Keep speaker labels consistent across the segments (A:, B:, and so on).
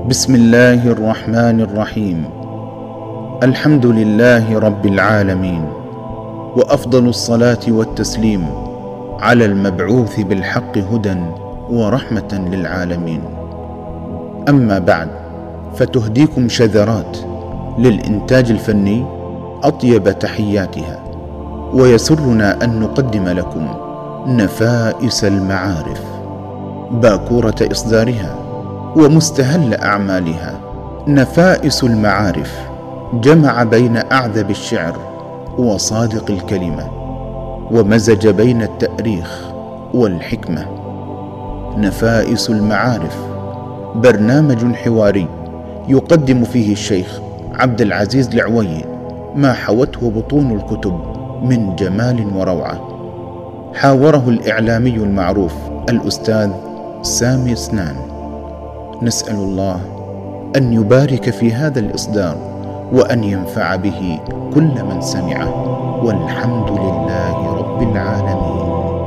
A: بسم الله الرحمن الرحيم. الحمد لله رب العالمين، وأفضل الصلاة والتسليم على المبعوث بالحق هدى ورحمة للعالمين. أما بعد، فتهديكم شذرات للإنتاج الفني أطيب تحياتها، ويسرنا أن نقدم لكم نفائس المعارف، باكورة إصدارها ومستهل أعمالها. نفائس المعارف جمع بين أعذب الشعر وصادق الكلمة، ومزج بين التأريخ والحكمة. نفائس المعارف برنامج حواري يقدم فيه الشيخ عبد العزيز العوي ما حوته بطون الكتب من جمال وروعة. حاوره الإعلامي المعروف الأستاذ سامي سنان. نسأل الله أن يبارك في هذا الإصدار وأن ينفع به كل من سمعه، والحمد لله رب العالمين.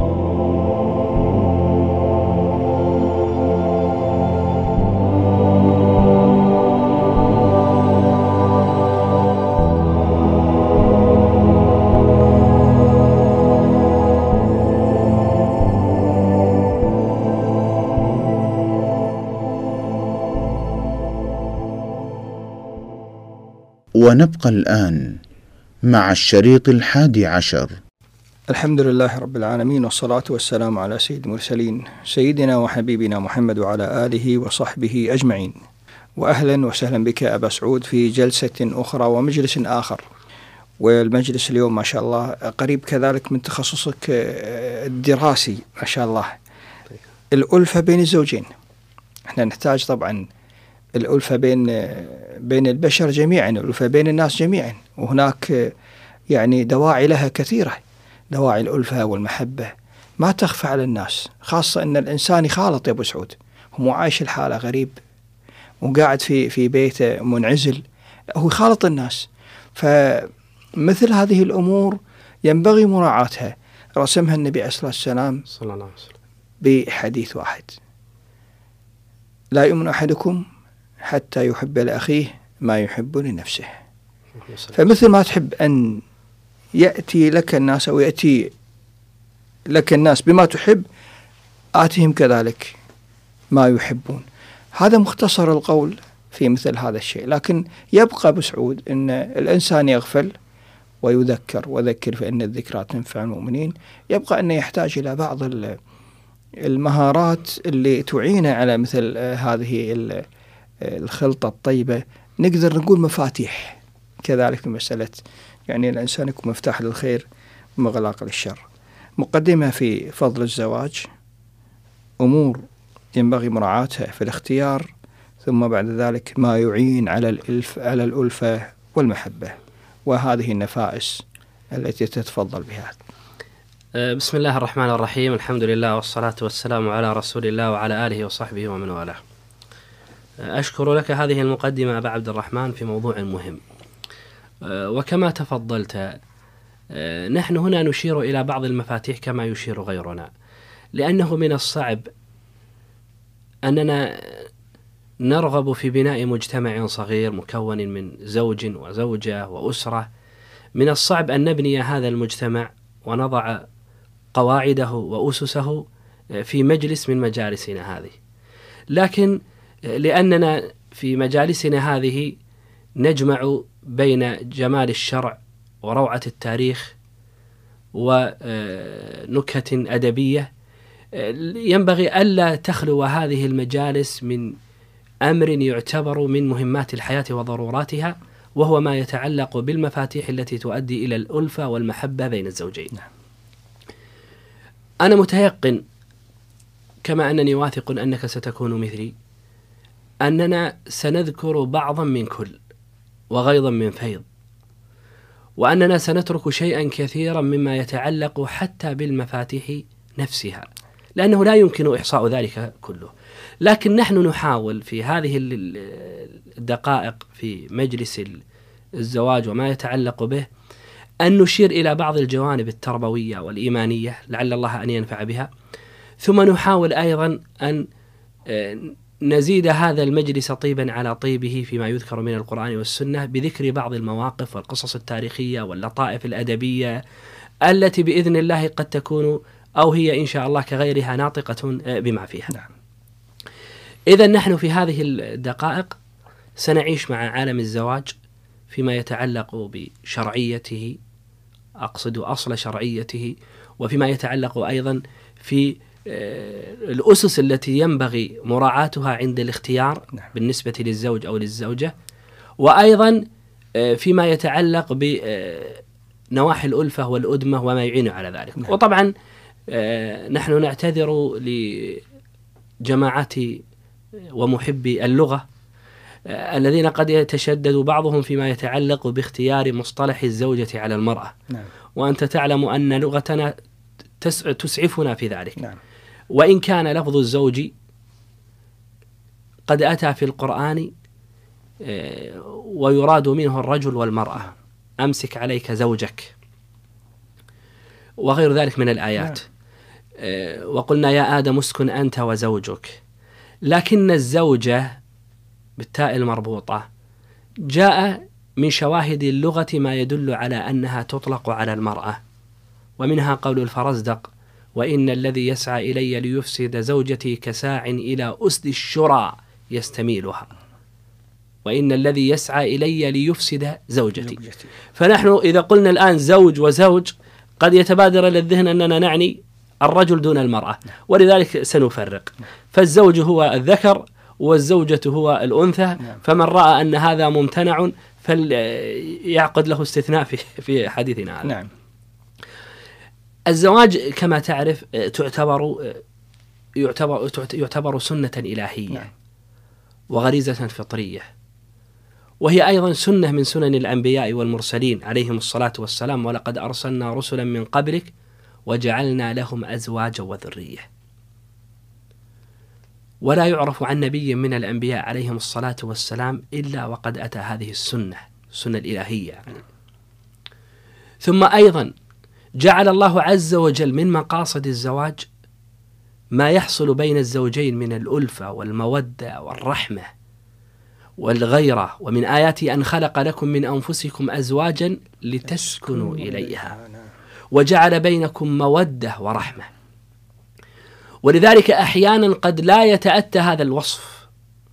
A: ونبقى الآن مع الشريط 11.
B: الحمد لله رب العالمين، والصلاة والسلام على سيد المرسلين سيدنا وحبيبنا محمد وعلى آله وصحبه أجمعين. وأهلا وسهلا بك أبا سعود في جلسة أخرى ومجلس آخر، والمجلس اليوم ما شاء الله قريب كذلك من تخصصك الدراسي ما شاء الله. الألفة بين الزوجين، احنا نحتاج طبعا الألفة بين البشر جميعا، الألفة بين الناس جميعا، وهناك يعني دواعي لها كثيرة، دواعي الألفة والمحبة ما تخفى على الناس، خاصة أن الإنسان يخالط يا أبو سعود، هو عايش الحالة غريب وقاعد في بيته منعزل، هو يخالط الناس. فمثل هذه الأمور ينبغي مراعاتها، رسمها النبي عليه الصلاة والسلام
C: صلى الله عليه وسلم
B: بحديث واحد: لا يؤمن أحدكم حتى يحب لأخيه ما يحب لنفسه. فمثل ما تحب أن يأتي لك الناس أو يأتي لك الناس بما تحب، آتهم كذلك ما يحبون. هذا مختصر القول في مثل هذا الشيء، لكن يبقى بسعود أن الإنسان يغفل ويذكر، وذكر فإن الذكرى تنفع المؤمنين. يبقى أنه يحتاج إلى بعض المهارات اللي تعين على مثل هذه الخلطة الطيبة، نقدر نقول مفاتيح كذلك في مسألة يعني الإنسان يكون مفتاح للخير ومغلاق للشر. مقدمة في فضل الزواج، أمور ينبغي مراعاتها في الاختيار، ثم بعد ذلك ما يعين على الألفة والمحبة، وهذه النفائس التي تتفضل بها.
C: بسم الله الرحمن الرحيم، الحمد لله والصلاة والسلام على رسول الله وعلى آله وصحبه ومن والاه. أشكر لك هذه المقدمة أبا عبد الرحمن في موضوع مهم، وكما تفضلت نحن هنا نشير إلى بعض المفاتيح كما يشير غيرنا، لأنه من الصعب أننا نرغب في بناء مجتمع صغير مكون من زوج وزوجة وأسرة. من الصعب أن نبني هذا المجتمع ونضع قواعده وأسسه في مجلس من مجالسنا هذه، لكن لأننا في مجالسنا هذه نجمع بين جمال الشرع وروعة التاريخ ونكهة أدبية، ينبغي ألا تخلو هذه المجالس من أمر يعتبر من مهمات الحياة وضروراتها، وهو ما يتعلق بالمفاتيح التي تؤدي إلى الألفة والمحبة بين الزوجين. أنا متيقن كما أنني واثق أنك ستكون مثلي، أننا سنذكر بعضا من كل وغيضا من فيض، وأننا سنترك شيئا كثيرا مما يتعلق حتى بالمفاتيح نفسها، لأنه لا يمكن إحصاء ذلك كله. لكن نحن نحاول في هذه الدقائق في مجلس الزواج وما يتعلق به أن نشير إلى بعض الجوانب التربوية والإيمانية لعل الله أن ينفع بها، ثم نحاول أيضا أن نزيد هذا المجلس طيبا على طيبه فيما يذكر من القرآن والسنة بذكر بعض المواقف والقصص التاريخية واللطائف الأدبية التي بإذن الله قد تكون أو هي إن شاء الله كغيرها ناطقة بما فيها.
B: نعم.
C: إذن نحن في هذه الدقائق سنعيش مع عالم الزواج فيما يتعلق بشرعيته، أقصد أصل شرعيته، وفيما يتعلق أيضا في الأسس التي ينبغي مراعاتها عند الاختيار بالنسبة للزوج أو للزوجة، وأيضا فيما يتعلق بنواحي الألفة والأدمة وما يعين على ذلك. وطبعا نحن نعتذر لجماعات ومحبي اللغة الذين قد يتشدد بعضهم فيما يتعلق باختيار مصطلح الزوجة على المرأة. وأنت تعلم أن لغتنا تسعفنا في ذلك. وإن كان لفظ الزوج قد أتى في القرآن ويراد منه الرجل والمرأة، أمسك عليك زوجك وغير ذلك من الآيات. وقلنا يا آدم اسكن أنت وزوجك، لكن الزوجة بالتاء المربوطة جاء من شواهد اللغة ما يدل على أنها تطلق على المرأة، ومنها قول الفرزدق: وإن الذي يسعى إلي ليفسد زوجتي كساع إلى أسد الشرى يستميلها. وإن الذي يسعى إلي ليفسد زوجتي. فنحن إذا قلنا الآن زوج وزوج قد يتبادر إلى الذهن أننا نعني الرجل دون المرأة، ولذلك سنفرق. فالزوج هو الذكر والزوجة هو الأنثى، فمن رأى أن هذا ممتنع فليعقد له استثناء في حديثنا هذا.
B: نعم.
C: الزواج كما تعرف يعتبر سنة إلهية وغريزة فطرية، وهي أيضا سنة من سنن الأنبياء والمرسلين عليهم الصلاة والسلام: ولقد أرسلنا رسلا من قبلك وجعلنا لهم أزواجا وذرية. ولا يعرف عن نبي من الأنبياء عليهم الصلاة والسلام إلا وقد أتى هذه السنة الإلهية. ثم أيضا جعل الله عز وجل من مقاصد الزواج ما يحصل بين الزوجين من الألفة والمودة والرحمة والغيرة، ومن آياته أن خلق لكم من أنفسكم أزواجا لتسكنوا إليها وجعل بينكم مودة ورحمة. ولذلك أحيانا قد لا يتأتى هذا الوصف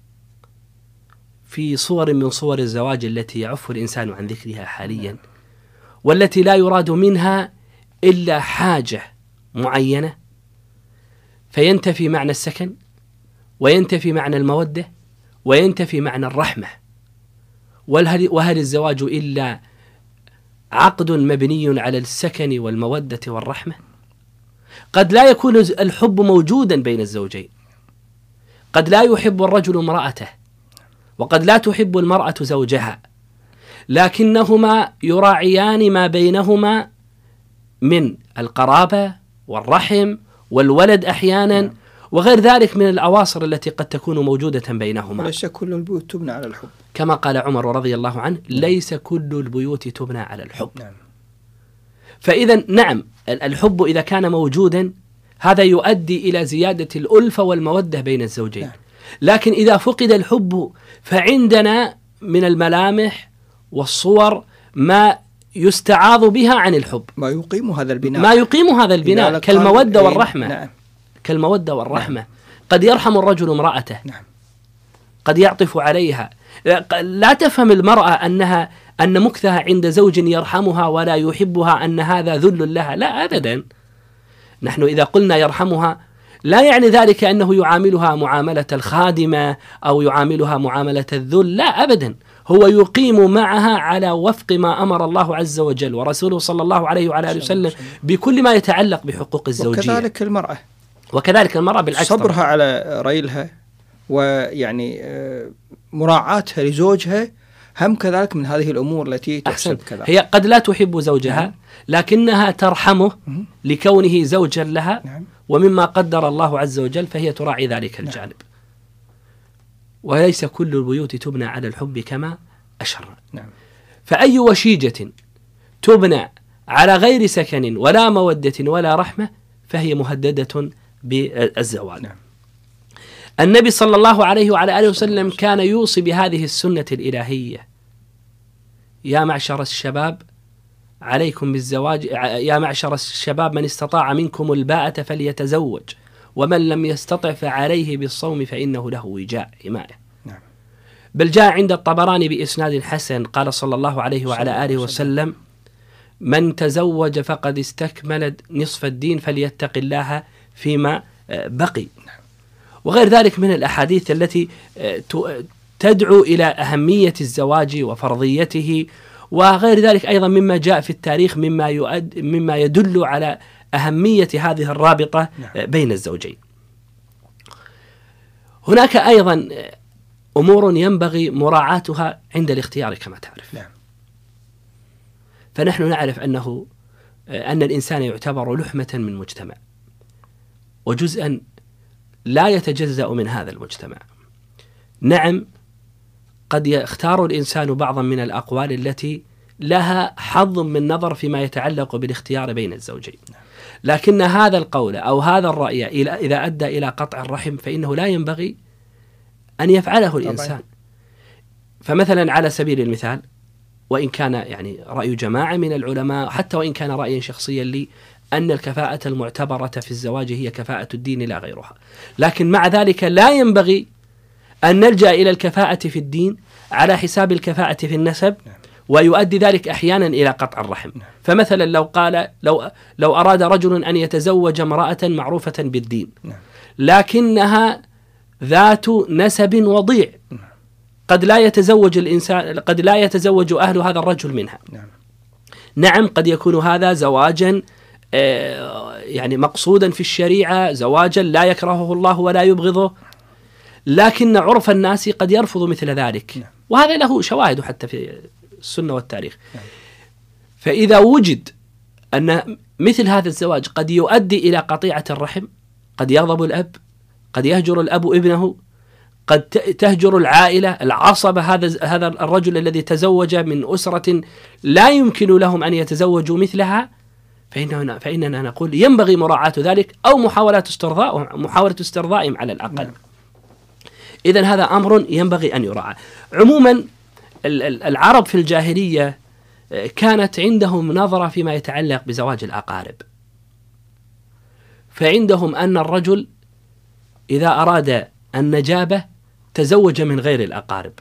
C: في صور من صور الزواج التي يعف الإنسان عن ذكرها حاليا، والتي لا يراد منها إلا حاجة معينة، فينتفي معنى السكن وينتفي معنى المودة وينتفي معنى الرحمة. وهل الزواج إلا عقد مبني على السكن والمودة والرحمة؟ قد لا يكون الحب موجودا بين الزوجين، قد لا يحب الرجل امرأته وقد لا تحب المرأة زوجها، لكنهما يراعيان ما بينهما من القرابة والرحم والولد أحيانا وغير ذلك من الأواصر التي قد تكون موجودة بينهما.
B: وليس كل البيوت تبنى على الحب،
C: كما قال عمر رضي الله عنه: ليس كل البيوت تبنى على الحب. فإذا نعم، الحب إذا كان موجودا هذا يؤدي إلى زيادة الألفة والمودة بين الزوجين. لكن إذا فقد الحب فعندنا من الملامح والصور ما يستعاض بها عن الحب،
B: ما يقيم هذا البناء
C: كالمودة والرحمة. كالمودة والرحمة. قد يرحم الرجل امرأته، قد يعطف عليها. لا تفهم المرأة أن مكثها عند زوج يرحمها ولا يحبها أن هذا ذل لها، لا أبدا. نحن إذا قلنا يرحمها لا يعني ذلك أنه يعاملها معاملة الخادمة أو يعاملها معاملة الذل، لا أبدا. هو يقيم معها على وفق ما أمر الله عز وجل ورسوله صلى الله عليه وعلى آله وسلم بكل ما يتعلق بحقوق الزوجية. وكذلك المرأة بالعكس،
B: صبرها على ريلها ويعني مراعاتها لزوجها هم كذلك من هذه الأمور التي تحسب كذا.
C: هي قد لا تحب زوجها لكنها ترحمه لكونه زوجا لها، ومما قدر الله عز وجل فهي تراعي ذلك الجانب. وليس كل البيوت تبنى على الحب كما أشرنا. فأي وشيجة تبنى على غير سكن ولا مودة ولا رحمة فهي مهددة بالزوال. النبي صلى الله عليه وعلى آله وسلم كان يوصي بهذه السنة الإلهية: يا معشر الشباب عليكم بالزواج، يا معشر الشباب من استطاع منكم الباءة فليتزوج، ومن لم يستطع فعليه بالصوم فإنه له وجاء حماية.
B: نعم.
C: بل جاء عند الطبراني بإسناد حسن قال صلى الله عليه وعلى آله وسلم: من تزوج فقد استكمل نصف الدين فليتق الله فيما بقي. وغير ذلك من الأحاديث التي تدعو إلى أهمية الزواج وفرضيته، وغير ذلك أيضا مما جاء في التاريخ مما يدل على أهمية هذه الرابطة بين الزوجين. هناك أيضا أمور ينبغي مراعاتها عند الاختيار كما تعرف. فنحن نعرف أن الإنسان يعتبر لحمة من مجتمع، وجزءا لا يتجزأ من هذا المجتمع. نعم، قد يختار الإنسان بعضا من الأقوال التي لها حظ من نظر فيما يتعلق بالاختيار بين الزوجين، لكن هذا القول أو هذا الرأي إذا أدى إلى قطع الرحم فإنه لا ينبغي أن يفعله الإنسان. فمثلا على سبيل المثال، وإن كان يعني رأي جماعة من العلماء، حتى وإن كان رأيا شخصيا لي، أن الكفاءة المعتبرة في الزواج هي كفاءة الدين لا غيرها، لكن مع ذلك لا ينبغي أن نلجأ إلى الكفاءة في الدين على حساب الكفاءة في النسب، ويؤدي ذلك أحيانا إلى قطع الرحم. فمثلا لو أراد رجل أن يتزوج امرأة معروفة بالدين لكنها ذات نسب وضيع، قد لا يتزوج أهل هذا الرجل منها. نعم، قد يكون هذا زواجا يعني مقصودا في الشريعة، زواجا لا يكرهه الله ولا يبغضه، لكن عرف الناس قد يرفض مثل ذلك، وهذا له شواهد حتى في السنة والتاريخ. فإذا وجد أن مثل هذا الزواج قد يؤدي إلى قطيعة الرحم، قد يغضب الأب، قد يهجر الأب ابنه، قد تهجر العائلة العصبة هذا الرجل الذي تزوج من أسرة لا يمكن لهم أن يتزوجوا مثلها، فإننا نقول ينبغي مراعاة ذلك أو محاولة استرضائهم على الأقل. إذن هذا أمر ينبغي أن يراعى. عموما العرب في الجاهلية كانت عندهم نظرة فيما يتعلق بزواج الأقارب، فعندهم أن الرجل إذا أراد النجابة تزوج من غير الأقارب،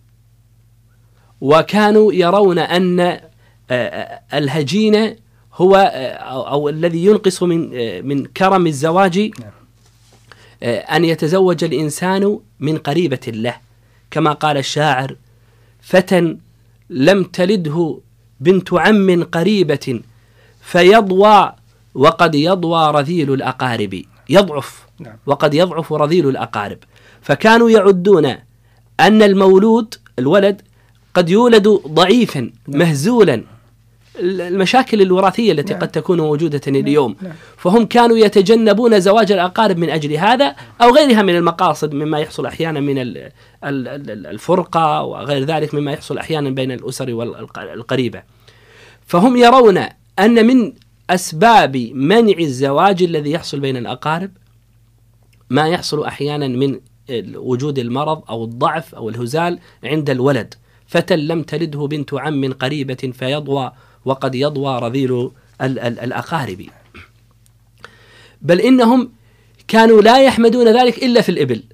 C: وكانوا يرون أن الهجين هو أو الذي ينقص من كرم الزواج أن يتزوج الإنسان من قريبة له، كما قال الشاعر: فتى لم تلده بنت عم قريبة فيضوى وقد يضوى رذيل الأقارب. يضعف وقد يضعف رذيل الأقارب. فكانوا يعدون أن الولد قد يولد ضعيفا مهزولا، المشاكل الوراثية التي قد تكون موجودة اليوم، فهم كانوا يتجنبون زواج الأقارب من أجل هذا أو غيرها من المقاصد، مما يحصل أحيانا من الفرقة وغير ذلك مما يحصل أحيانا بين الأسر والقريبة. فهم يرون أن من أسباب منع الزواج الذي يحصل بين الأقارب ما يحصل أحيانا من وجود المرض أو الضعف أو الهزال عند الولد. فتى لم تلده بنت عم قريبة فيضوى وقد يضوى رذيل الأقارب. بل إنهم كانوا لا يحمدون ذلك إلا في الإبل،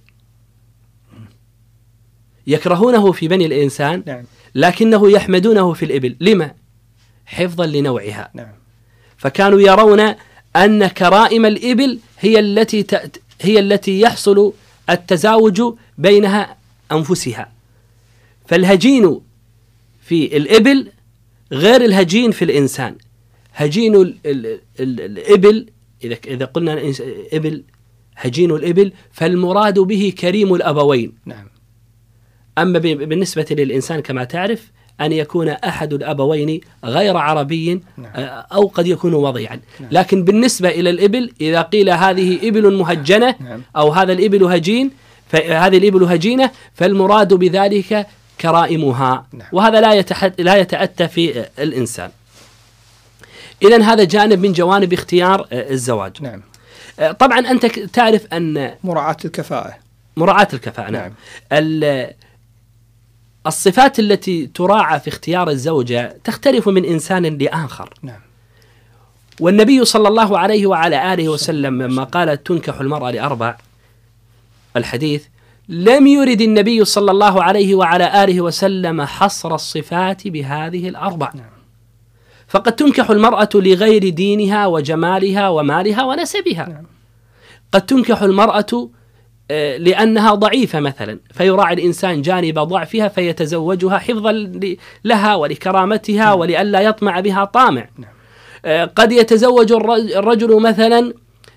C: يكرهونه في بني الإنسان لكنه يحمدونه في الإبل. لما؟ حفظا لنوعها. فكانوا يرون أن كرائم الإبل هي التي يحصل التزاوج بينها أنفسها. فالهجين في الإبل غير الهجين في الإنسان. هجين الإبل إذا قلنا إبل هجين الإبل فالمراد به كريم الأبوين. أما بالنسبة للإنسان كما تعرف أن يكون أحد الأبوين غير عربي أو قد يكون وضيعا. لكن بالنسبة إلى الإبل إذا قيل هذه إبل مهجنة أو هذا الإبل هجين فهذه الإبل هجينة فالمراد بذلك كرائمها، وهذا لا يتأتى في الإنسان. إذن هذا جانب من جوانب اختيار الزواج. طبعا أنت تعرف أن
B: مراعاة الكفاءة
C: مراعاة الكفاءة. نعم. الصفات التي تراعى في اختيار الزوجة تختلف من إنسان لآخر.
B: نعم.
C: والنبي صلى الله عليه وعلى آله وسلم لما قال تنكح المرأة لأربع الحديث، لم يرد النبي صلى الله عليه وعلى آله وسلم حصر الصفات بهذه الأربع.
B: نعم.
C: فقد تنكح المرأة لغير دينها وجمالها ومالها ونسبها.
B: نعم.
C: قد تنكح المرأة لأنها ضعيفة مثلا، فيراعي الإنسان جانب ضعفها فيتزوجها حفظا لها ولكرامتها ولئلا يطمع بها طامع. قد يتزوج الرجل مثلا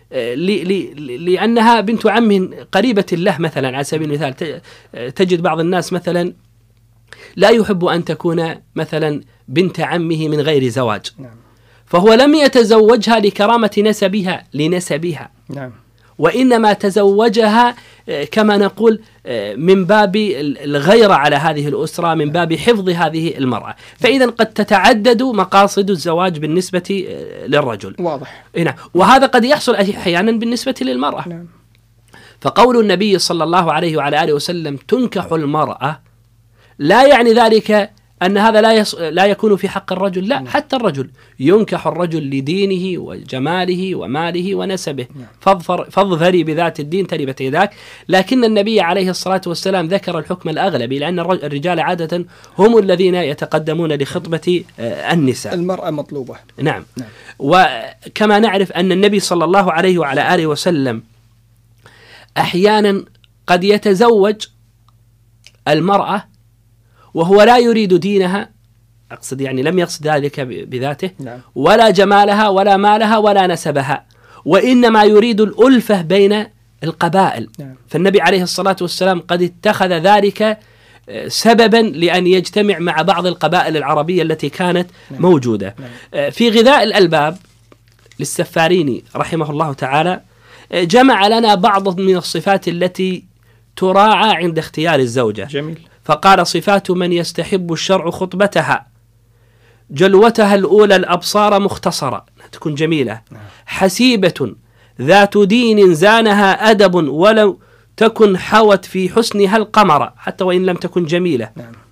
C: لأنها بنت عم قريبة له مثلا، على سبيل المثال تجد بعض الناس مثلا لا يحب أن تكون مثلا بنت عمه من غير زواج. فهو لم يتزوجها لكرامة نسبها لنسبها.
B: نعم.
C: وإنما تزوجها كما نقول من باب الغيرة على هذه الأسرة، من باب حفظ هذه المرأة. فإذا قد تتعدد مقاصد الزواج بالنسبة للرجل.
B: واضح.
C: وهذا قد يحصل أحيانا بالنسبة للمرأة.
B: نعم.
C: فقول النبي صلى الله عليه وعلى آله وسلم تنكح المرأة لا يعني ذلك أن هذا لا يكون في حق الرجل، لا. حتى الرجل ينكح الرجل لدينه وجماله وماله ونسبه. فاظفري بذات الدين تربت يداك. لكن النبي عليه الصلاة والسلام ذكر الحكم الأغلبي، لأن الرجال عادة هم الذين يتقدمون لخطبة النساء.
B: المرأة مطلوبة.
C: نعم. وكما نعرف أن النبي صلى الله عليه وعلى آله وسلم أحيانا قد يتزوج المرأة وهو لا يريد دينها، أقصد يعني لم يقصد ذلك بذاته.
B: نعم.
C: ولا جمالها ولا مالها ولا نسبها، وإنما يريد الألفة بين القبائل.
B: نعم.
C: فالنبي عليه الصلاة والسلام قد اتخذ ذلك سببا لأن يجتمع مع بعض القبائل العربية التي كانت موجودة. في غذاء الألباب للسفاريني رحمه الله تعالى جمع لنا بعض من الصفات التي تراعى عند اختيار الزوجة.
B: جميل.
C: فقال صفات من يستحب الشرع خطبتها: جلوتها الأولى الأبصار مختصرة، تكون جميلة، حسيبة ذات دين زانها أدب ولو تكن حوت في حسنها القمر حتى وإن لم تكن جميلة،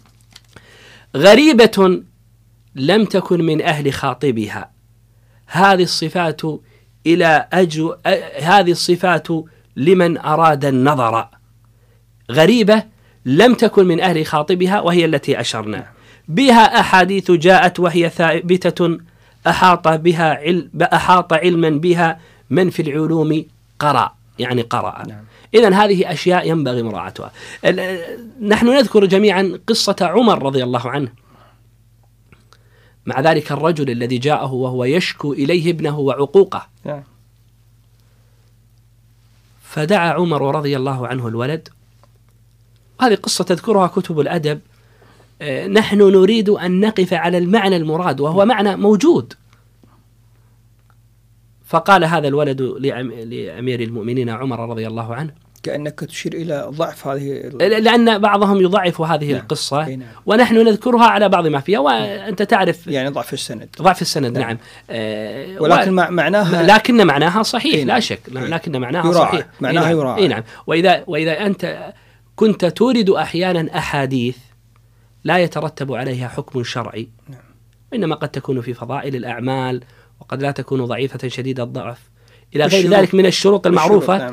C: غريبة لم تكن من أهل خاطبها. هذه الصفات لمن أراد النظر. غريبة لم تكن من أهل خاطبها وهي التي أشرنا بها. أحاديث جاءت وهي ثابتة أحاط علما بها من في العلوم قرأ، يعني قرأ. إذن هذه أشياء ينبغي مراعاتها. نحن نذكر جميعا قصة عمر رضي الله عنه مع ذلك الرجل الذي جاءه وهو يشكو إليه ابنه وعقوقه، فدعا عمر رضي الله عنه الولد. هذه قصة تذكرها كتب الأدب. نحن نريد أن نقف على المعنى المراد وهو معنى موجود. فقال هذا الولد لأمير المؤمنين عمر رضي الله عنه،
B: كأنك تشير إلى ضعف هذه
C: لأن بعضهم يضعف هذه القصة ونحن نذكرها على بعض ما فيها، وأنت تعرف
B: يعني ضعف السند.
C: نعم.
B: ولكن
C: معناها صحيح. لا شك، لكن معناها صحيح،
B: معناها يراعى.
C: نعم. وإذا أنت كنت تورد أحيانا أحاديث لا يترتب عليها حكم شرعي، إنما قد تكون في فضائل الأعمال وقد لا تكون ضعيفة شديد الضعف إلى غير ذلك من الشروط المعروفة.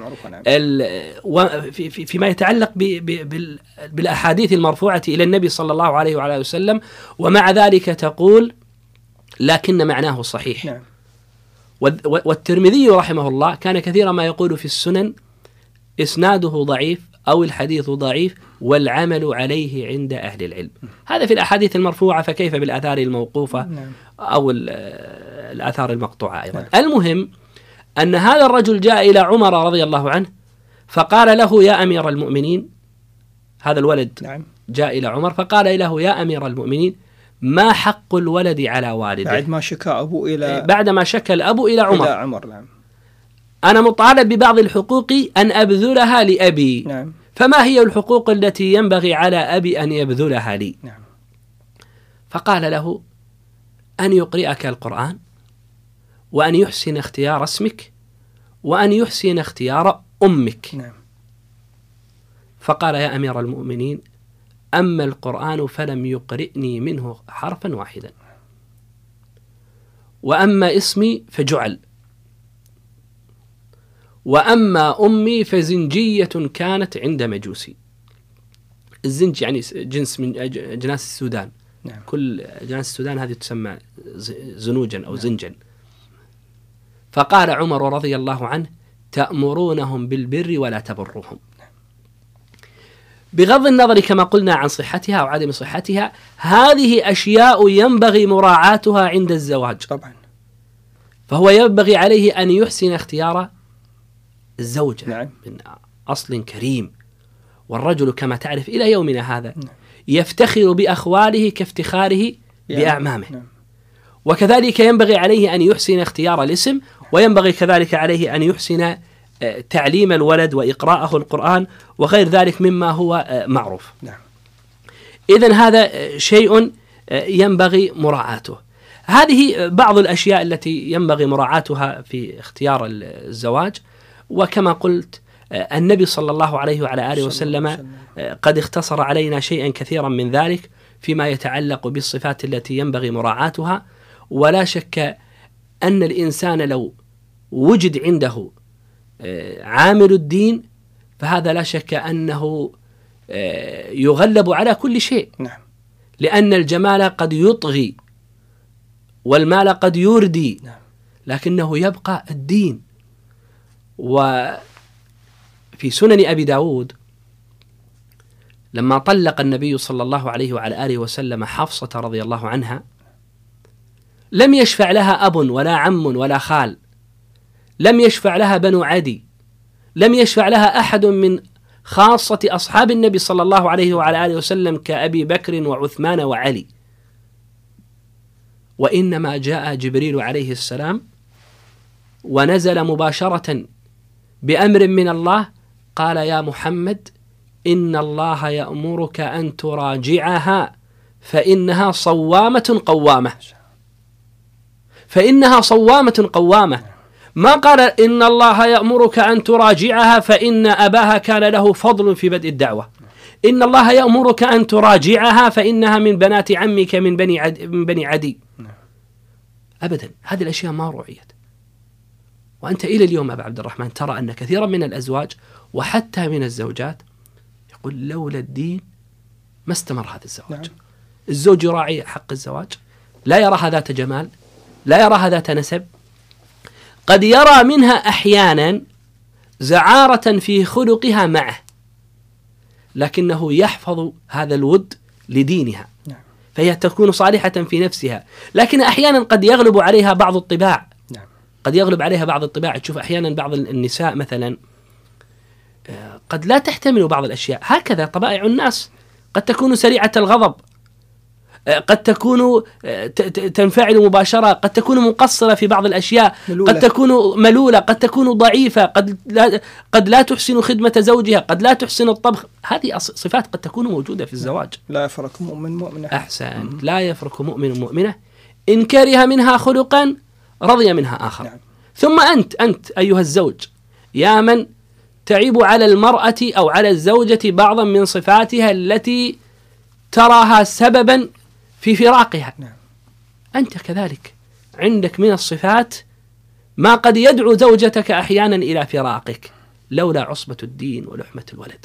C: فيما يتعلق بالأحاديث المرفوعة إلى النبي صلى الله عليه وعلى وسلم، ومع ذلك تقول لكن معناه صحيح. والترمذي رحمه الله كان كثيرا ما يقول في السنن إسناده ضعيف أو الحديث ضعيف والعمل عليه عند أهل العلم. هذا في الأحاديث المرفوعة، فكيف بالآثار الموقوفة أو الآثار المقطوعة أيضا. المهم أن هذا الرجل جاء إلى عمر رضي الله عنه فقال له: يا أمير المؤمنين، هذا الولد جاء إلى عمر فقال له: يا أمير المؤمنين، ما حق الولد على والده؟ بعدما شكى الأب إلى عمر. أنا مطالب ببعض الحقوق أن أبذلها لأبي. فما هي الحقوق التي ينبغي على أبي أن يبذلها لي؟ فقال له: أن يقرئك القرآن، وأن يحسن اختيار اسمك، وأن يحسن اختيار أمك. فقال يا أمير المؤمنين أما القرآن فلم يقرئني منه حرفا واحدا، وأما اسمي فجعل، وأما أمي فزنجية كانت عند مجوسي. الزنج يعني جنس من أجناس السودان.
B: نعم.
C: كل أجناس السودان هذه تسمى زنوجا أو زنجا. فقال عمر رضي الله عنه تأمرونهم بالبر ولا تبروهم. بغض النظر كما قلنا عن صحتها أو عدم صحتها، هذه أشياء ينبغي مراعاتها عند الزواج
B: طبعا.
C: فهو ينبغي عليه أن يحسن اختيار الزوجة.
B: نعم.
C: من أصل كريم. والرجل كما تعرف إلى يومنا هذا يفتخر بأخواله كافتخاره بأعمامه.
B: نعم.
C: وكذلك ينبغي عليه أن يحسن اختيار الاسم، وينبغي كذلك عليه أن يحسن تعليم الولد وإقراءه القرآن وغير ذلك مما هو معروف.
B: نعم.
C: إذن هذا شيء ينبغي مراعاته. هذه بعض الأشياء التي ينبغي مراعاتها في اختيار الزواج. وكما قلت النبي صلى الله عليه وعلى آله وسلم قد اختصر علينا شيئا كثيرا من ذلك فيما يتعلق بالصفات التي ينبغي مراعاتها. ولا شك أن الإنسان لو وجد عنده عامل الدين فهذا لا شك أنه يغلب على كل شيء.
B: نعم.
C: لأن الجمال قد يطغي والمال قد يردي، لكنه يبقى الدين. وفي سنن أبي داود لما طلق النبي صلى الله عليه وعلى آله وسلم حفصة رضي الله عنها لم يشفع لها أب ولا عم ولا خال، لم يشفع لها بنو عدي، لم يشفع لها أحد من خاصة أصحاب النبي صلى الله عليه وعلى آله وسلم كأبي بكر وعثمان وعلي، وإنما جاء جبريل عليه السلام ونزل مباشرة بأمر من الله قال يا محمد إن الله يأمرك أن تراجعها فإنها صوامة قوامة. فإنها صوامة قوامة. ما قال إن الله يأمرك أن تراجعها فإن أباها كان له فضل في بدء الدعوة. إن الله يأمرك أن تراجعها فإنها من بنات عمك من بني عدي. أبدا، هذه الأشياء ما رعيت. وأنت إلى اليوم أبا عبد الرحمن ترى أن كثيرا من الأزواج وحتى من الزوجات يقول لولا الدين ما استمر هذا الزواج.
B: نعم.
C: الزوج يراعي حق الزواج، لا يراها ذات جمال، لا يراها ذات نسب، قد يرى منها أحيانا زعارة في خلقها معه، لكنه يحفظ هذا الود لدينها.
B: نعم.
C: فهي تكون صالحة في نفسها، لكن أحيانا قد يغلب عليها بعض الطباع.
B: نعم.
C: قد يغلب عليها بعض الطباع. تشوف أحيانا بعض النساء مثلا قد لا تحتمل بعض الأشياء، هكذا طبائع الناس، قد تكون سريعة الغضب، قد تكون تنفعل مباشرة، قد تكون مقصرة في بعض الأشياء،
B: ملولة.
C: قد تكون ملولة، قد تكون ضعيفة، قد لا تحسن خدمة زوجها، قد لا تحسن الطبخ. هذه صفات قد تكون موجودة في الزواج.
B: لا يفرق مؤمن مؤمنة.
C: أحسن. لا يفرق مؤمن مؤمنة إن كره منها خلقا رضي منها آخر.
B: نعم.
C: ثم أنت أيها الزوج يا من تعيب على المرأة أو على الزوجة بعضا من صفاتها التي تراها سببا في فراقها.
B: نعم.
C: أنت كذلك عندك من الصفات ما قد يدعو زوجتك أحيانا إلى فراقك لولا عصبة الدين ولحمة الولد.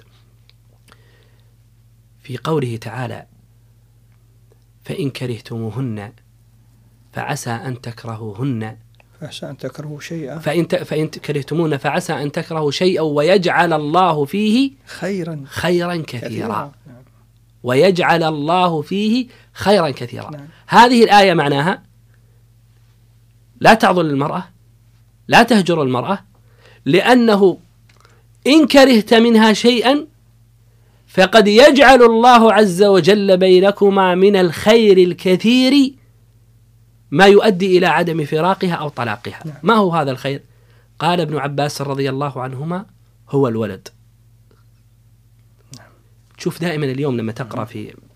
C: في قوله تعالى فإن كرهتموهن فعسى أن تكرهوهن
B: فعسى أن تكرهوا شيئا
C: فإن كرهتموهن فعسى أن تكرهوا شيئا ويجعل الله فيه خيرا كثيرا.
B: نعم.
C: ويجعل الله فيه خيرا كثيرا.
B: نعم.
C: هذه الآية معناها لا تعضل المرأة، لا تهجر المرأة، لأنه إن كرهت منها شيئا فقد يجعل الله عز وجل بينكما من الخير الكثير ما يؤدي إلى عدم فراقها أو طلاقها.
B: نعم.
C: ما هو هذا الخير؟ قال ابن عباس رضي الله عنهما هو الولد.
B: نعم.
C: تشوف دائما اليوم لما تقرأ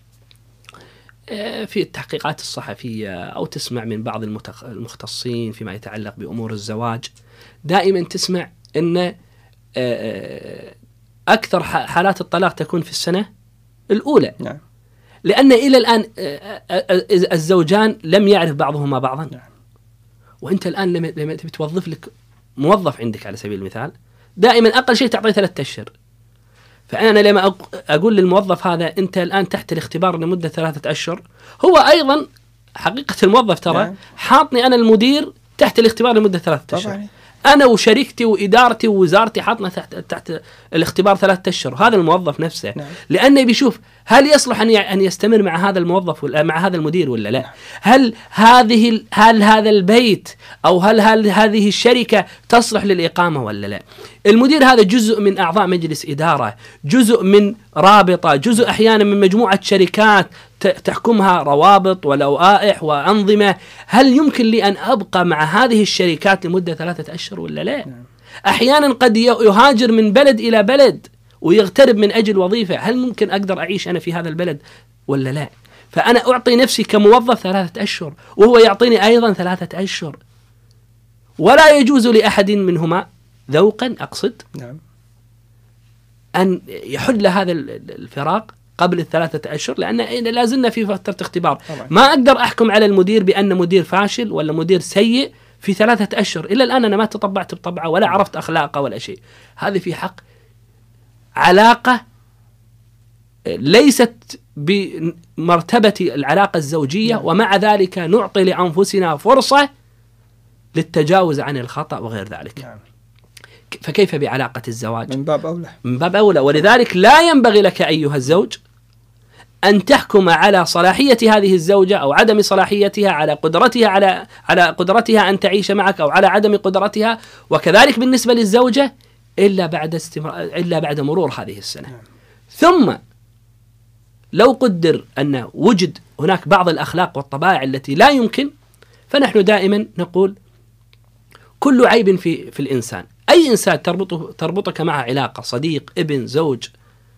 C: في التحقيقات الصحفية أو تسمع من بعض المختصين فيما يتعلق بأمور الزواج، دائما تسمع أن أكثر حالات الطلاق تكون في السنة الأولى.
B: نعم.
C: لأن إلى الآن الزوجان لم يعرف بعضهما بعضا.
B: نعم.
C: وأنت الآن لما تبي توظف لك موظف عندك على سبيل المثال، دائما أقل شيء تعطيه 3 أشهر. فأنا لما أقول للموظف هذا أنت الآن تحت الاختبار لمدة 3 أشهر، هو أيضا حقيقة الموظف ترى
B: نعم.
C: حاطني أنا المدير تحت الاختبار لمدة 3 أشهر. أنا وشركتي وإدارتي ووزارتي حاطنا تحت الاختبار 3 أشهر. هذا الموظف نفسه.
B: نعم.
C: لأنه بيشوف هل يصلح أن يستمر مع هذا الموظف ولا مع هذا المدير ولا لا.
B: نعم.
C: هل هذا البيت أو هل هذه الشركة تصلح للإقامة ولا لا. المدير هذا جزء من أعضاء مجلس إدارة، جزء من رابطة، جزء أحيانا من مجموعة شركات تحكمها روابط ولوائح وأنظمة. هل يمكن لي أن أبقى مع هذه الشركات لمدة 3 أشهر ولا لا؟ أحيانا قد يهاجر من بلد إلى بلد ويغترب من أجل وظيفة. هل ممكن أقدر أعيش أنا في هذا البلد ولا لا؟ فأنا أعطي نفسي كموظف 3 أشهر وهو يعطيني أيضا 3 أشهر، ولا يجوز لأحد منهما ذوقا أقصد
B: نعم.
C: أن يحل هذا الفراق قبل 3 أشهر، لأن لازلنا في فترة اختبار.
B: طبعا.
C: ما أقدر أحكم على المدير بأن مدير فاشل ولا مدير سيء في 3 أشهر. إلى الآن أنا ما تطبعت بطبعه ولا عرفت أخلاقه ولا شيء. هذه في حق علاقة ليست بمرتبة العلاقة الزوجية، ومع ذلك نعطي لأنفسنا فرصة للتجاوز عن الخطأ وغير ذلك.
B: نعم.
C: فكيف بعلاقة الزواج؟
B: من باب أولى.
C: من باب أولى. ولذلك لا ينبغي لك أيها الزوج أن تحكم على صلاحية هذه الزوجة أو عدم صلاحيتها، على قدرتها على قدرتها أن تعيش معك أو على عدم قدرتها، وكذلك بالنسبة للزوجة إلا بعد مرور هذه السنة. ثم لو قدر أن وجد هناك بعض الأخلاق والطبائع التي لا يمكن، فنحن دائما نقول كل عيب في الإنسان. أي إنسان تربطك معه علاقة صديق ابن زوج،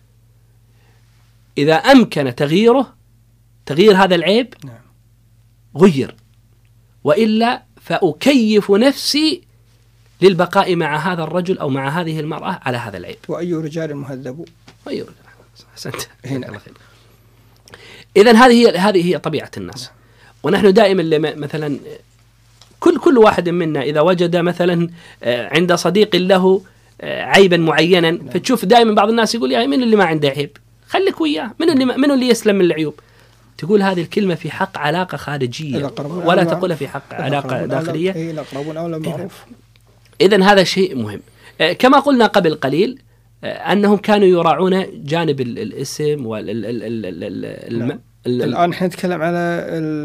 C: إذا أمكن تغيير هذا العيب غير، وإلا فأكيف نفسي للبقاء مع هذا الرجل أو مع هذه المرأة على هذا العيب.
B: وأي رجال مهذب.
C: أحسنت. إذن هذه هي طبيعة الناس. ونحن دائما مثلا كل واحد منا إذا وجد مثلا عند صديق له عيبا معينا، فتشوف دائما بعض الناس يقول يا من اللي ما عنده عيب خليك وياه، من اللي يسلم من العيوب. تقول هذه الكلمة في حق علاقة خارجية ولا تقولها في حق علاقة داخلية.
B: الأقربون أولى بالمعروف.
C: إذن هذا شيء مهم. كما قلنا قبل قليل أنهم كانوا يراعون جانب الاسم
B: الآن نحن نتكلم على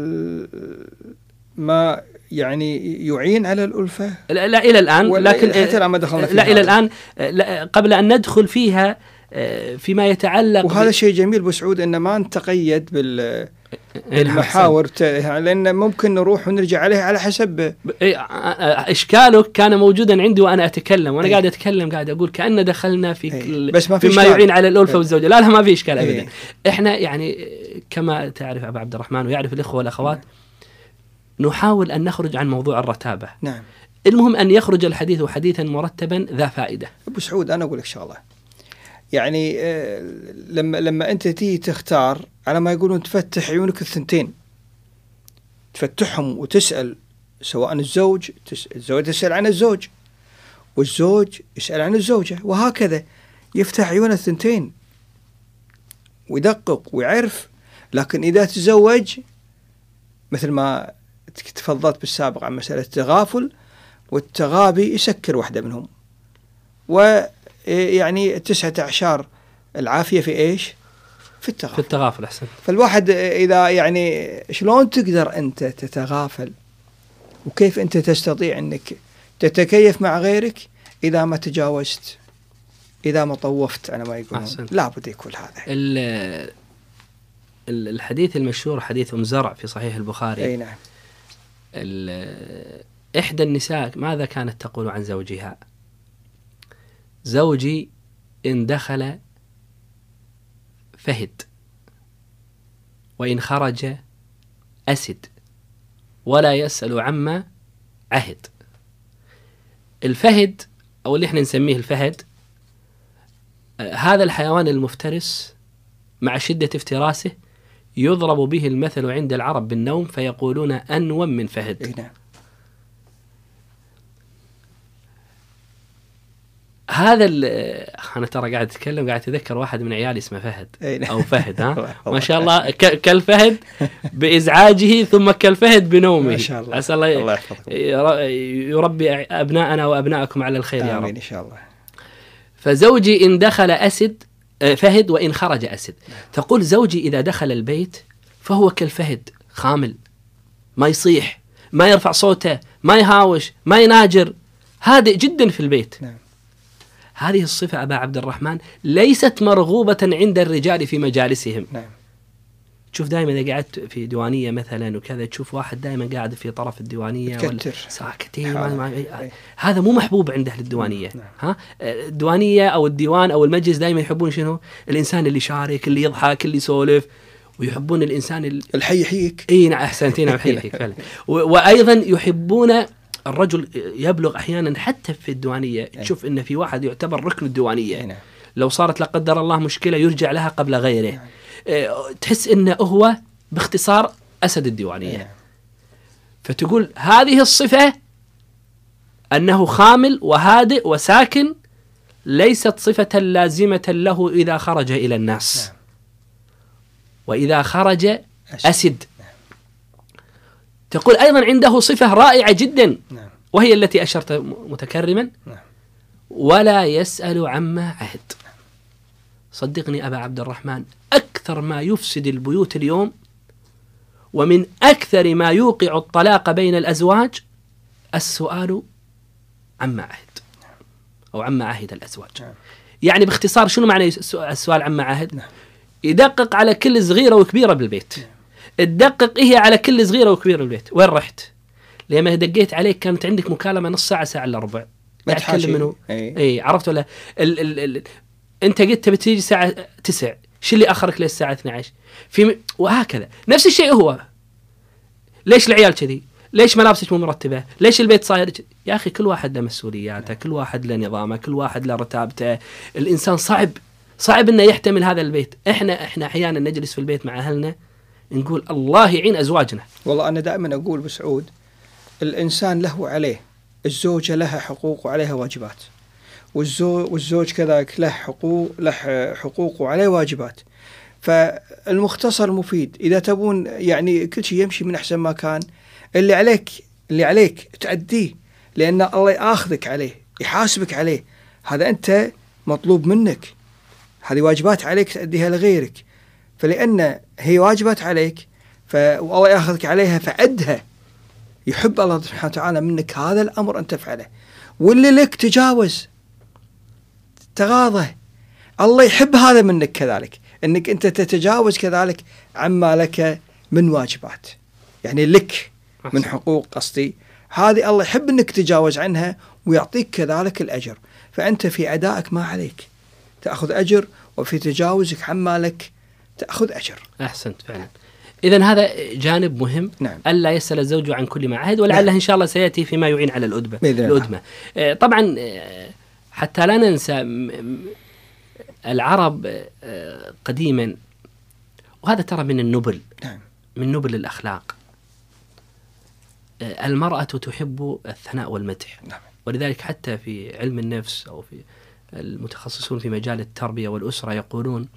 B: ما يعني يعين على الألفة.
C: لا إلى الآن، لكن
B: حتى ما دخلنا
C: لا إلى الآن قبل أن ندخل فيها فيما يتعلق.
B: وهذا شيء جميل بسعود إن ما نتقيد بالمحاور، لأن ممكن نروح ونرجع عليه على حسب.
C: إشكالك كان موجودا عندي وأنا أتكلم، وأنا قاعد أتكلم قاعد أقول كأن دخلنا في
B: بس ما في
C: فيما يعين على الألفة والزوجة. لا ما في إشكال أبدا. إحنا يعني كما تعرف أبا عبد الرحمن ويعرف الإخوة والأخوات، نحاول أن نخرج عن موضوع الرتابة.
B: نعم.
C: المهم أن يخرج الحديث حديثا مرتبا ذا فائدة.
B: أبو سعود أنا أقول لك شغلة، يعني لما أنت تيجي تختار على ما يقولون تفتح عيونك الثنتين، تفتحهم وتسأل، سواء الزوجة تسأل عن الزوج والزوج يسأل عن الزوجة، وهكذا يفتح عيون الثنتين ويدقق ويعرف. لكن إذا تزوج مثل ما تفضلت بالسابق عن مسألة التغافل والتغابي، يسكر واحدة منهم، ويعني 19 العافية في إيش؟ في
C: التغافل. أحسن.
B: فالواحد إذا يعني شلون تقدر أنت تتغافل، وكيف أنت تستطيع أنك تتكيف مع غيرك إذا ما تجاوزت، إذا ما طوفت على ما يقولون. لا بد يكون هذا.
C: الحديث المشهور حديث زرع في صحيح البخاري.
B: أي نعم.
C: إحدى النساء ماذا كانت تقول عن زوجها؟ زوجي إن دخل فهد، وإن خرج أسد، ولا يسأل عما عهد. الفهد أو اللي احنا نسميه الفهد هذا الحيوان المفترس مع شدة افتراسه يضرب به المثل عند العرب بالنوم فيقولون أنوم من فهد.
B: نعم.
C: هذا أنا ترى قاعد أتكلم قاعد أتذكر واحد من عيالي اسمه فهد أو فهد ها ما شاء الله كالفهد بإزعاجه ثم كالفهد بنومه.
B: ما شاء الله.
C: أسأل الله يربي أبناءنا وأبناءكم على الخير يا رب.
B: آمين إن شاء الله.
C: فزوجي إن دخل أسد فهد وإن خرج أسد. تقول زوجي إذا دخل البيت فهو كالفهد خامل، ما يصيح، ما يرفع صوته، ما يهاوش، ما يناجر، هادئ جدا في البيت.
B: نعم.
C: هذه الصفة أبا عبد الرحمن ليست مرغوبة عند الرجال في مجالسهم.
B: نعم.
C: تشوف دائما إذا قعدت في ديوانية مثلا وكذا تشوف واحد دائما قاعد في طرف الديوانية ساكتين هذا مو محبوب عند أهل الديوانية.
B: نعم.
C: ها الديوانية أو الديوان أو المجلس دائما يحبون شنو؟ الإنسان اللي يشارك، اللي يضحك، اللي يسولف، ويحبون الإنسان
B: الحي يحييك.
C: نعم أحسنتين الحي يحييك فعلا. وأيضا يحبون الرجل يبلغ أحيانا حتى في الديوانية تشوف إن في واحد يعتبر ركن الديوانية، لو صارت لا قدر الله مشكلة يرجع لها قبل غيره. تحس إنه هو باختصار أسد الديوانية. فتقول هذه الصفة أنه خامل وهادئ وساكن ليست صفة لازمة له إذا خرج إلى الناس. وإذا خرج أسد. تقول أيضا عنده صفة رائعة جدا وهي التي أشرت متكرما ولا يسأل عما عهد. صدقني أبا عبد الرحمن أكثر ما يفسد البيوت اليوم ومن أكثر ما يوقع الطلاق بين الأزواج السؤال عما عهد أو عما عهد الأزواج. يعني باختصار شنو معنى السؤال عما عهد؟ يدقق على كل صغيرة وكبيرة بالبيت. تدقق هي على كل صغيرة وكبيرة بالبيت. وين رحت؟ لما دقيت عليك كانت عندك مكالمة نص ساعة ساعة إلا ربع أتكلم منه. أي عرفت ولا أنت قلت تبي تيجي الساعة 9 شو اللي أخرك للساعة 12 وهكذا. نفس الشيء هو ليش العيال كذي؟ ليش ملابسك مو مرتبة؟ ليش البيت صاير يا أخي كل واحد له مسؤولياته، كل واحد له نظامه، كل واحد له رتابته. الإنسان صعب إنه يحتمل هذا البيت. إحنا أحيانا نجلس في البيت مع أهلنا نقول الله يعين أزواجنا.
B: والله أنا دائما أقول بسعود الإنسان له عليه، الزوجة لها حقوق وعليها واجبات، والزوج كذلك له حقوق وعليه واجبات. فالمختصر مفيد. إذا تبون يعني كل شيء يمشي من أحسن ما كان اللي عليك تأديه، لأن الله يأخذك عليه يحاسبك عليه. هذا أنت مطلوب منك، هذه واجبات عليك تأديها لغيرك. فلأن هي واجبات عليك والله يأخذك عليها فعدها. يحب الله سبحانه وتعالى منك هذا الأمر أن تفعله، واللي لك تجاوز تغاضى. الله يحب هذا منك كذلك، أنك أنت تتجاوز كذلك عما لك من واجبات، يعني لك من حقوق قصدي، هذه الله يحب أنك تتجاوز عنها ويعطيك كذلك الأجر. فأنت في أدائك ما عليك تأخذ أجر، وفي تجاوزك عما لك تأخذ أجر.
C: أحسنت فعلا. إذن هذا جانب مهم.
B: نعم.
C: ألا يسأل الزوج عن كل ما عهد، ولعله إن شاء الله سيأتي فيما يعين على الأدمة. طبعا حتى لا ننسى العرب قديما، وهذا ترى من النبل.
B: نعم.
C: من نبل الأخلاق. المرأة تحب الثناء والمدح.
B: نعم.
C: ولذلك حتى في علم النفس أو في المتخصصون في مجال التربية والأسرة يقولون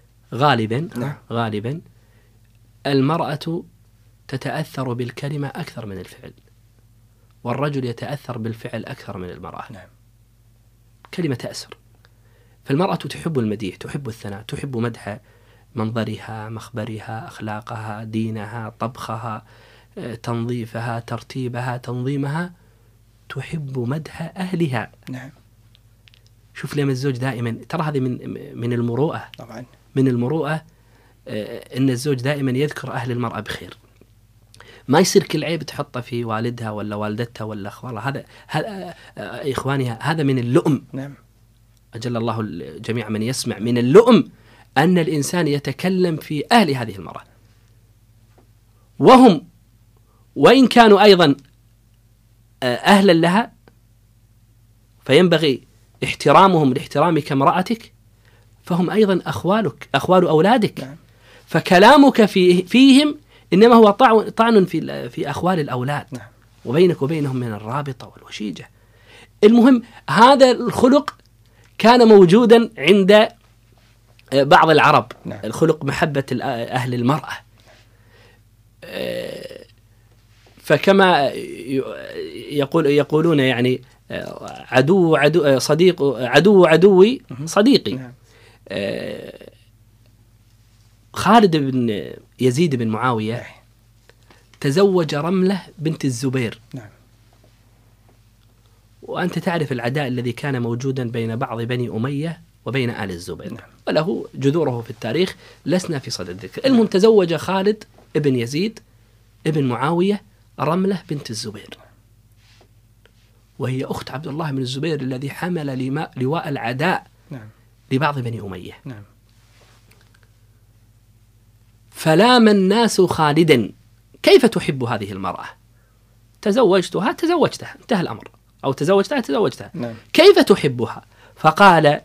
C: غالبا المرأة تتأثر بالكلمة أكثر من الفعل، والرجل يتأثر بالفعل أكثر من المرأة.
B: نعم.
C: كلمة تأثر. فالمرأة تحب المديح، تحب الثناء، تحب مدح منظرها، مخبرها، أخلاقها، دينها، طبخها، تنظيفها، ترتيبها، تنظيمها، تحب مدح أهلها.
B: نعم.
C: شوف لما الزوج دائما، ترى هذه من المروءة.
B: طبعا
C: من المروءة إن الزوج دائما يذكر أهل المرأة بخير. ما يصير كل عيب تحطه في والدها ولا والدتها ولا أخوالها. هذا إخوانها هذا من اللؤم.
B: نعم.
C: أجل الله جميع من يسمع. من اللؤم أن الإنسان يتكلم في أهل هذه المرأة، وهم وإن كانوا أيضا أهلا لها فينبغي احترامهم لاحترامك امرأتك، فهم أيضا أخوالك، أخوال أولادك.
B: نعم.
C: فكلامك فيهم إنما هو طعن في أخوال الأولاد.
B: نعم.
C: وبينك وبينهم من الرابطة والوشيجة. المهم هذا الخلق كان موجودا عند بعض العرب.
B: نعم.
C: الخلق محبة أهل المرأة. فكما يقولون يعني عدو عدوي صديقي.
B: نعم.
C: خالد بن يزيد بن معاوية تزوج رملة بنت الزبير.
B: نعم.
C: وأنت تعرف العداء الذي كان موجودا بين بعض بني أمية وبين آل الزبير.
B: نعم.
C: وله جذوره في التاريخ لسنا في صدد الذكر. المهم تزوج خالد ابن يزيد ابن معاوية رملة بنت الزبير، وهي أخت عبد الله بن الزبير الذي حمل لواء العداء
B: نعم.
C: لبعض بني أمية.
B: نعم.
C: فلام الناس خالدا: كيف تحب هذه المرأة؟ تزوجتها انتهى الأمر، أو تزوجتها.
B: نعم.
C: كيف تحبها؟ فقال: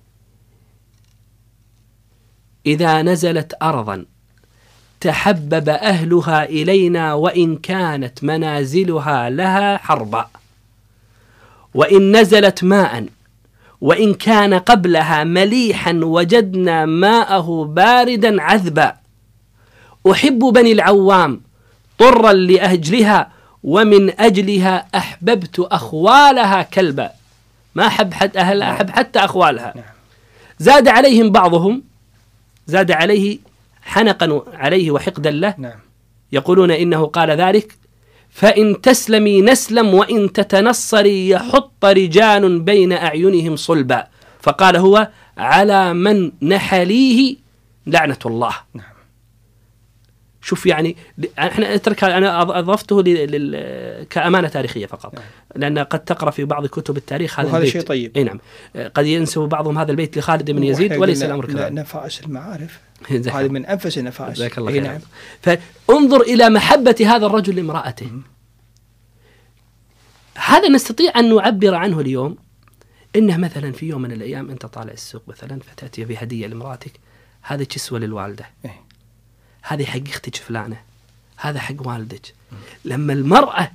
C: إذا نزلت أرضا تحبب أهلها إلينا وإن كانت منازلها لها حربا، وإن نزلت ماء وإن كان قبلها مليحا وجدنا ماءه باردا عذبا. أحب بني العوام طرا لأجلها ومن أجلها أحببت أخوالها كلبا. ما أحب حتى أهلها، أحب حتى أخوالها. زاد عليهم بعضهم، زاد عليه حنقا عليه وحقدا له.
B: نعم.
C: يقولون إنه قال ذلك: فإن تسلمي نسلم وإن تتنصري يحط رجال بين أعينهم صلبا. فقال هو: على من نحليه لعنة الله.
B: نعم.
C: شوف يعني احنا أنا أضفته كأمانة تاريخية فقط.
B: نعم.
C: لأن قد تقرأ في بعض كتب التاريخ هذا
B: وهذا
C: البيت.
B: شيء طيب.
C: اي نعم. قد ينسب بعضهم هذا البيت لخالد بن يزيد وليس الأمر كذلك.
B: نفائس المعارف هذه من أنفس النفائس.
C: جزاك الله خير. نعم. فانظر إلى محبة هذا الرجل لامرأته. هذا نستطيع أن نعبر عنه اليوم. إنه مثلا في يوم من الأيام أنت طالع السوق مثلا فتأتي بهدية لامرأتك، هذا كسوة للوالدة، هذه حق اختك فلانة، هذا حق والدك. لما المرأة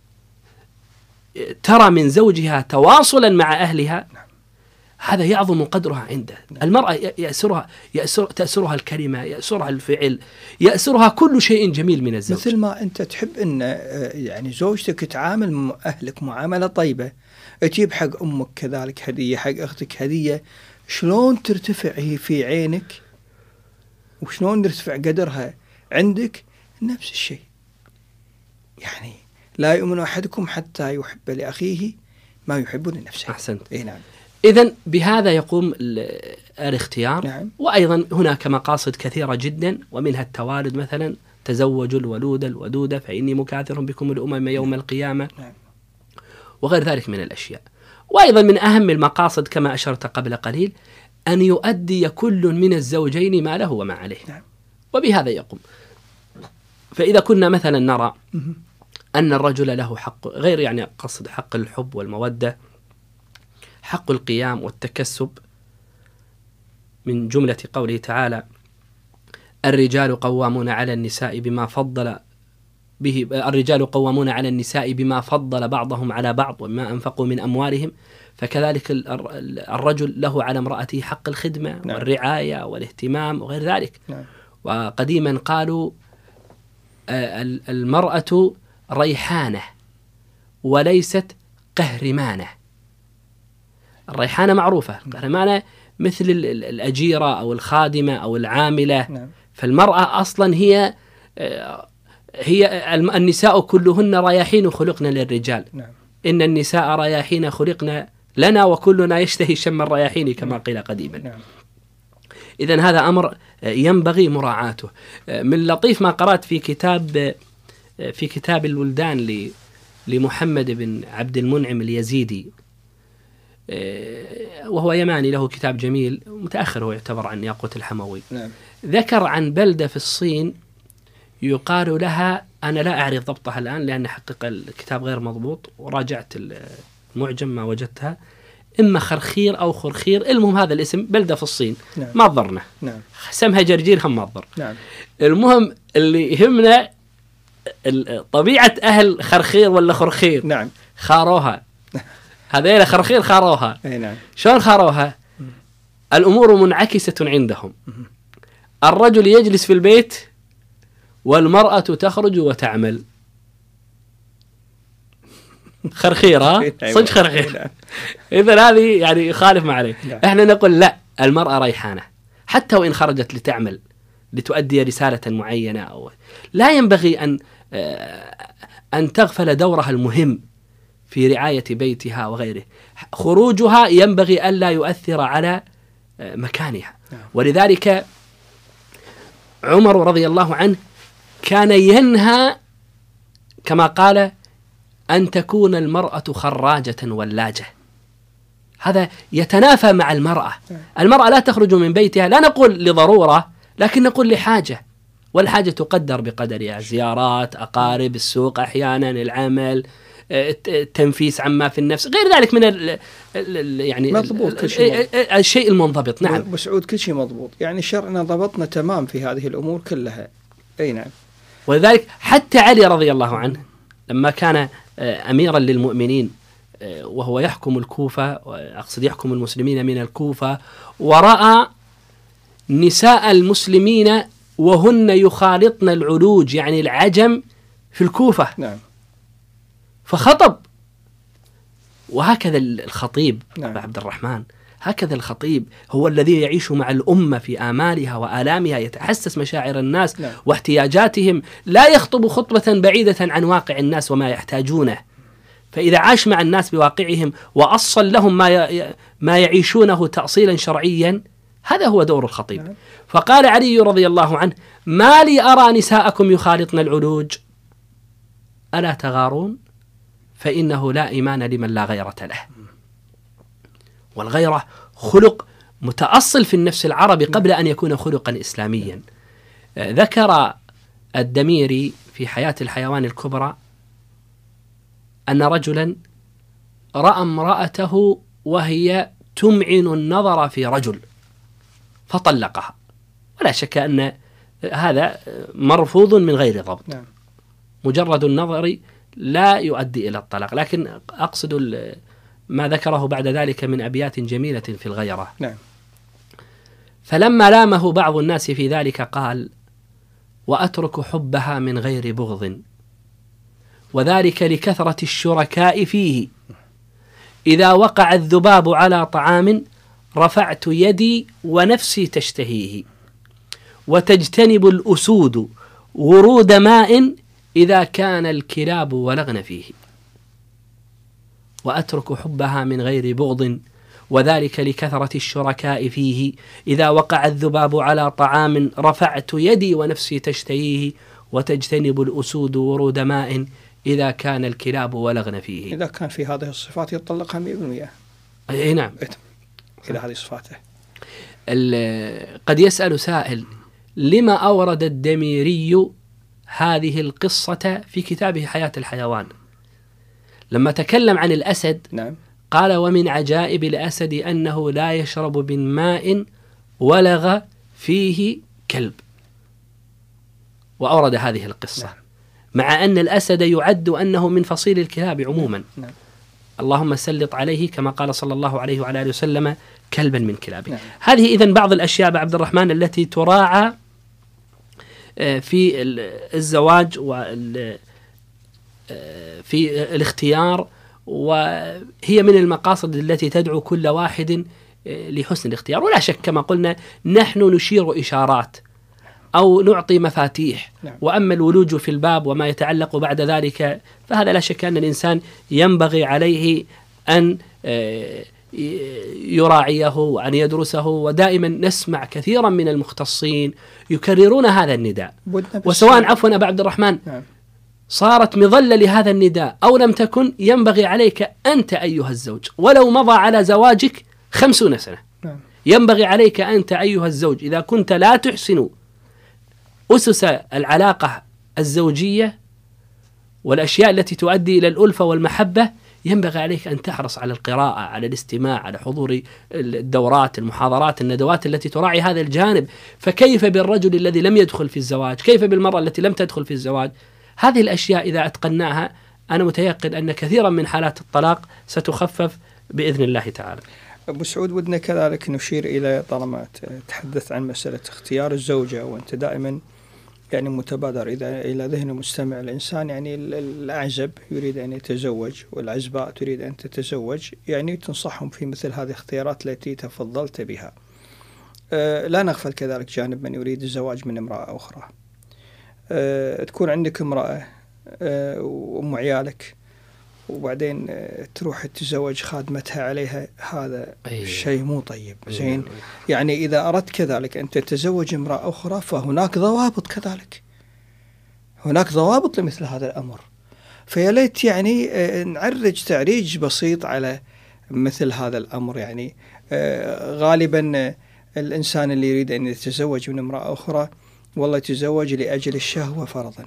C: ترى من زوجها تواصلا مع أهلها هذا يعظم قدرها عنده. المرأة تأسرها الكلمة، يأسرها الفعل، يأسرها كل شيء جميل من الزوج.
B: مثل ما أنت تحب أن يعني زوجتك تعامل مع أهلك معاملة طيبة، تجيب حق أمك كذلك هدية، حق أختك هدية، شلون ترتفع هي في عينك وشلون يرتفع قدرها عندك؟ نفس الشيء. يعني لا يؤمن أحدكم حتى يحب لأخيه ما يحب لنفسه.
C: أحسنت.
B: إيه نعم.
C: إذن بهذا يقوم الاختيار.
B: نعم.
C: وأيضا هناك مقاصد كثيرة جدا، ومنها التوالد مثلا: تزوجوا الولود الودود فإني مكاثر بكم الأمم يوم القيامة.
B: نعم.
C: وغير ذلك من الأشياء. وأيضا من أهم المقاصد كما أشرت قبل قليل أن يؤدي كل من الزوجين ما له وما عليه.
B: نعم.
C: وبهذا يقوم. فإذا كنا مثلا نرى أن الرجل له حق، غير يعني قصد حق الحب والمودة، حق القيام والتكسب، من جملة قوله تعالى: الرجال قوامون على النساء بما فضل بعضهم على بعض وما أنفقوا من أموالهم. فكذلك الرجل له على امرأته حق الخدمة. نعم. والرعاية والاهتمام وغير ذلك.
B: نعم.
C: وقديما قالوا: المرأة ريحانة وليست قهرمانة. الريحانة معروفة، القهرمانة مثل الأجيرة أو الخادمة أو العاملة.
B: نعم.
C: فالمرأة أصلا هي النساء كلهن رياحين خلقنا للرجال.
B: نعم.
C: إن النساء رياحين خلقنا لنا وكلنا يشتهي شم الرياحين كما قيل قديما.
B: نعم.
C: إذن هذا أمر ينبغي مراعاته. من لطيف ما قرأت في كتاب الولدان لمحمد بن عبد المنعم اليزيدي، وهو يماني، له كتاب جميل متأخر، هو يعتبر عن ياقوت الحموي.
B: نعم.
C: ذكر عن بلدة في الصين يقال لها، أنا لا أعرف ضبطها الآن لأن حقيقة الكتاب غير مضبوط وراجعت المعجم ما وجدتها، إما خرخير أو خرخير، المهم هذا الاسم، بلدة في الصين.
B: نعم.
C: ما تضرنا.
B: نعم.
C: سمها جرجير هم ما تضر.
B: نعم.
C: المهم اللي يهمنا طبيعة أهل خرخير ولا خرخير.
B: نعم.
C: خاروها. هذيلا خرخير خاروها.
B: أي نعم.
C: شلون خاروها؟ الأمور منعكسة عندهم. الرجل يجلس في البيت والمرأة تخرج وتعمل. خرخيرة صدق خرخير. إذا هذه يعني يخالف ما عليه. إحنا نقول لا، المرأة ريحانة حتى وإن خرجت لتعمل لتؤدي رسالة معينة، أو لا ينبغي أن تغفل دورها المهم في رعاية بيتها وغيره. خروجها ينبغي ألا يؤثر على مكانها. ولذلك عمر رضي الله عنه كان ينهى كما قال أن تكون المرأة خراجة ولاجة. هذا يتنافى مع المرأة. المرأة لا تخرج من بيتها، لا نقول لضرورة، لكن نقول لحاجة، والحاجة تقدر بقدرها، زيارات أقارب، السوق أحيانا، العمل، التنفيس عما في النفس، غير ذلك من يعني
B: مضبوط،
C: الشيء المنضبط. نعم
B: بسعود كل شيء مضبوط، يعني شرعنا ضبطنا تمام في هذه الأمور كلها. أي نعم.
C: ولذلك حتى علي رضي الله عنه لما كان أميرا للمؤمنين وهو يحكم الكوفة، أقصد يحكم المسلمين من الكوفة، ورأى نساء المسلمين وهن يخالطن العلوج يعني العجم في الكوفة.
B: نعم.
C: فخطب. وهكذا الخطيب.
B: نعم.
C: أبا عبد الرحمن، هكذا الخطيب هو الذي يعيش مع الأمة في آمالها وآلامها، يتحسس مشاعر الناس.
B: نعم.
C: واحتياجاتهم، لا يخطب خطبة بعيدة عن واقع الناس وما يحتاجونه. فإذا عاش مع الناس بواقعهم وأصل لهم ما يعيشونه تأصيلا شرعيا، هذا هو دور الخطيب.
B: نعم.
C: فقال علي رضي الله عنه: ما لي أرى نساءكم يخالطن العلوج، ألا تغارون؟ فإنه لا إيمان لمن لا غيرة له. والغيرة خلق متأصل في النفس العربي قبل أن يكون خلقا إسلاميا. ذكر الدميري في حياة الحيوان الكبرى أن رجلا رأى امرأته وهي تمعن النظر في رجل فطلقها، ولا شك أن هذا مرفوض من غير ضبط.
B: نعم.
C: مجرد النظر لا يؤدي إلى الطلاق، لكن أقصد ما ذكره بعد ذلك من أبيات جميلة في الغيرة.
B: نعم.
C: فلما لامه بعض الناس في ذلك قال: وأترك حبها من غير بغض، وذلك لكثرة الشركاء فيه، إذا وقع الذباب على طعام رفعت يدي ونفسي تشتهيه، وتجتنب الأسود ورود ماء إذا كان الكلاب ولغن فيه. وأترك حبها من غير بغض، وذلك لكثرة الشركاء فيه، إذا وقع الذباب على طعام رفعت يدي ونفسي تشتهيه، وتجتنب الأسود ورود ماء إذا كان الكلاب ولغن فيه.
B: إذا كان في هذه الصفات يطلقها 100%.
C: أي نعم.
B: إلى هذه صفاته.
C: قد يسأل سائل: لما أورد الدميري هذه القصة في كتابه حياة الحيوان؟ لما تكلم عن الأسد،
B: نعم،
C: قال: ومن عجائب الأسد أنه لا يشرب من ماء ولغ فيه كلب. وأورد هذه القصة.
B: نعم.
C: مع أن الأسد يعد أنه من فصيل الكلاب عموما.
B: نعم.
C: اللهم سلط عليه كما قال صلى الله عليه وعلى آله وسلم كلبا من كلابه.
B: نعم.
C: هذه إذن بعض الأشياء عبد الرحمن التي تراعى في الزواج في الاختيار، وهي من المقاصد التي تدعو كل واحد لحسن الاختيار. ولا شك كما قلنا نحن نشير إشارات أو نعطي مفاتيح.
B: نعم. وأما
C: الولوج في الباب وما يتعلق بعد ذلك فهذا لا شك أن الإنسان ينبغي عليه أن يراعيه وأن يدرسه. ودائما نسمع كثيرا من المختصين يكررون هذا النداء، وسواء عفوا أبا عبد الرحمن
B: نعم.
C: صارت مظلة لهذا النداء أو لم تكن، ينبغي عليك أنت أيها الزوج ولو مضى على زواجك 50 سنة،
B: نعم،
C: ينبغي عليك أنت أيها الزوج إذا كنت لا تحسن أسس العلاقة الزوجية والأشياء التي تؤدي إلى الألفة والمحبة، ينبغي عليك أن تحرص على القراءة، على الاستماع، على حضور الدورات، المحاضرات، الندوات التي تراعي هذا الجانب. فكيف بالرجل الذي لم يدخل في الزواج؟ كيف بالمرأة التي لم تدخل في الزواج؟ هذه الأشياء إذا أتقناها أنا متيقن أن كثيرا من حالات الطلاق ستخفف بإذن الله تعالى.
B: أبو سعود، ودنا كذلك نشير إلى، طالما تحدث عن مسألة اختيار الزوجة، وأنت دائما يعني متبادر إلى ذهن المستمع الإنسان، يعني الأعزب يريد أن يتزوج والعزباء تريد أن تتزوج، يعني تنصحهم في مثل هذه الاختيارات التي تفضلت بها. لا نغفل كذلك جانب من يريد الزواج من امرأة أخرى. تكون عندك امرأة وأم عيالك، وبعدين تروح تتزوج خادمتها عليها، هذا شيء مو طيب زين. يعني إذا أردت كذلك أن تتزوج امرأة أخرى فهناك ضوابط كذلك، هناك ضوابط لمثل هذا الأمر. فيا ليت يعني نعرج تعريج بسيط على مثل هذا الأمر. يعني غالبا الإنسان اللي يريد أن يتزوج من امرأة أخرى والله يتزوج لأجل الشهوة فرضا،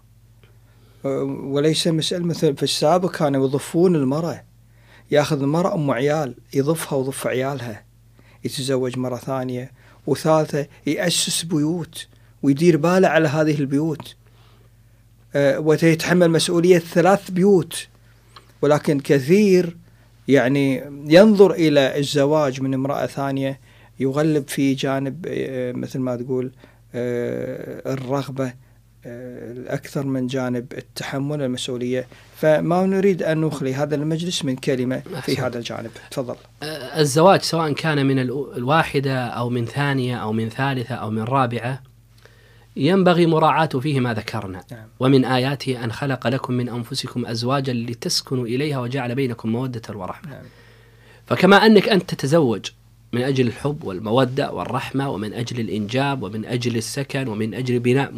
B: وليس مسألة مثل في السابق كانوا يضفون المرأة، يأخذ المرأة أم عيال يضفها وضف عيالها، يتزوج مرة ثانية وثالثة، يأسس بيوت ويدير باله على هذه البيوت، ويتحمل مسؤولية 3 بيوت. ولكن كثير يعني ينظر إلى الزواج من امرأة ثانية يغلب في جانب مثل ما تقول الرغبة أكثر من جانب التحمل المسؤولية. فما نريد أن نخلي هذا المجلس من كلمة في هذا الجانب. تفضل.
C: الزواج سواء كان من الواحدة أو من ثانية أو من ثالثة أو من رابعة ينبغي مراعاة فيه ما ذكرنا.
B: نعم.
C: ومن آياته أن خلق لكم من أنفسكم أزواجا لتسكنوا إليها وجعل بينكم مودة ورحمة.
B: نعم.
C: فكما أنك أنت تتزوج من أجل الحب والمودة والرحمة، ومن أجل الإنجاب، ومن أجل السكن، ومن أجل بناء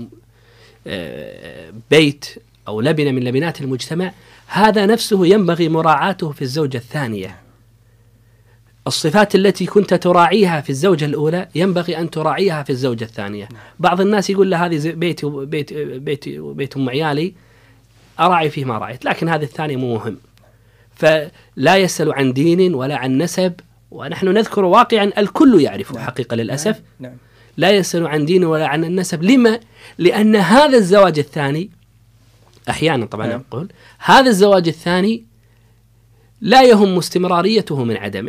C: بيت أو لبنة من لبنات المجتمع، هذا نفسه ينبغي مراعاته في الزوجة الثانية. الصفات التي كنت تراعيها في الزوجة الأولى ينبغي أن تراعيها في الزوجة الثانية. بعض الناس يقول له هذه بيت أم عيالي أراعي فيه ما رأيت، لكن هذه الثانية مو مهم. فلا يسأل عن دين ولا عن نسب، ونحن نذكر واقعا الكل يعرفه.
B: نعم.
C: حقيقة للأسف.
B: نعم.
C: لا يسأل عن دين ولا عن النسب. لما؟ لأن هذا الزواج الثاني أحيانا طبعا نقول هذا الزواج الثاني لا يهم استمراريته من عدمه،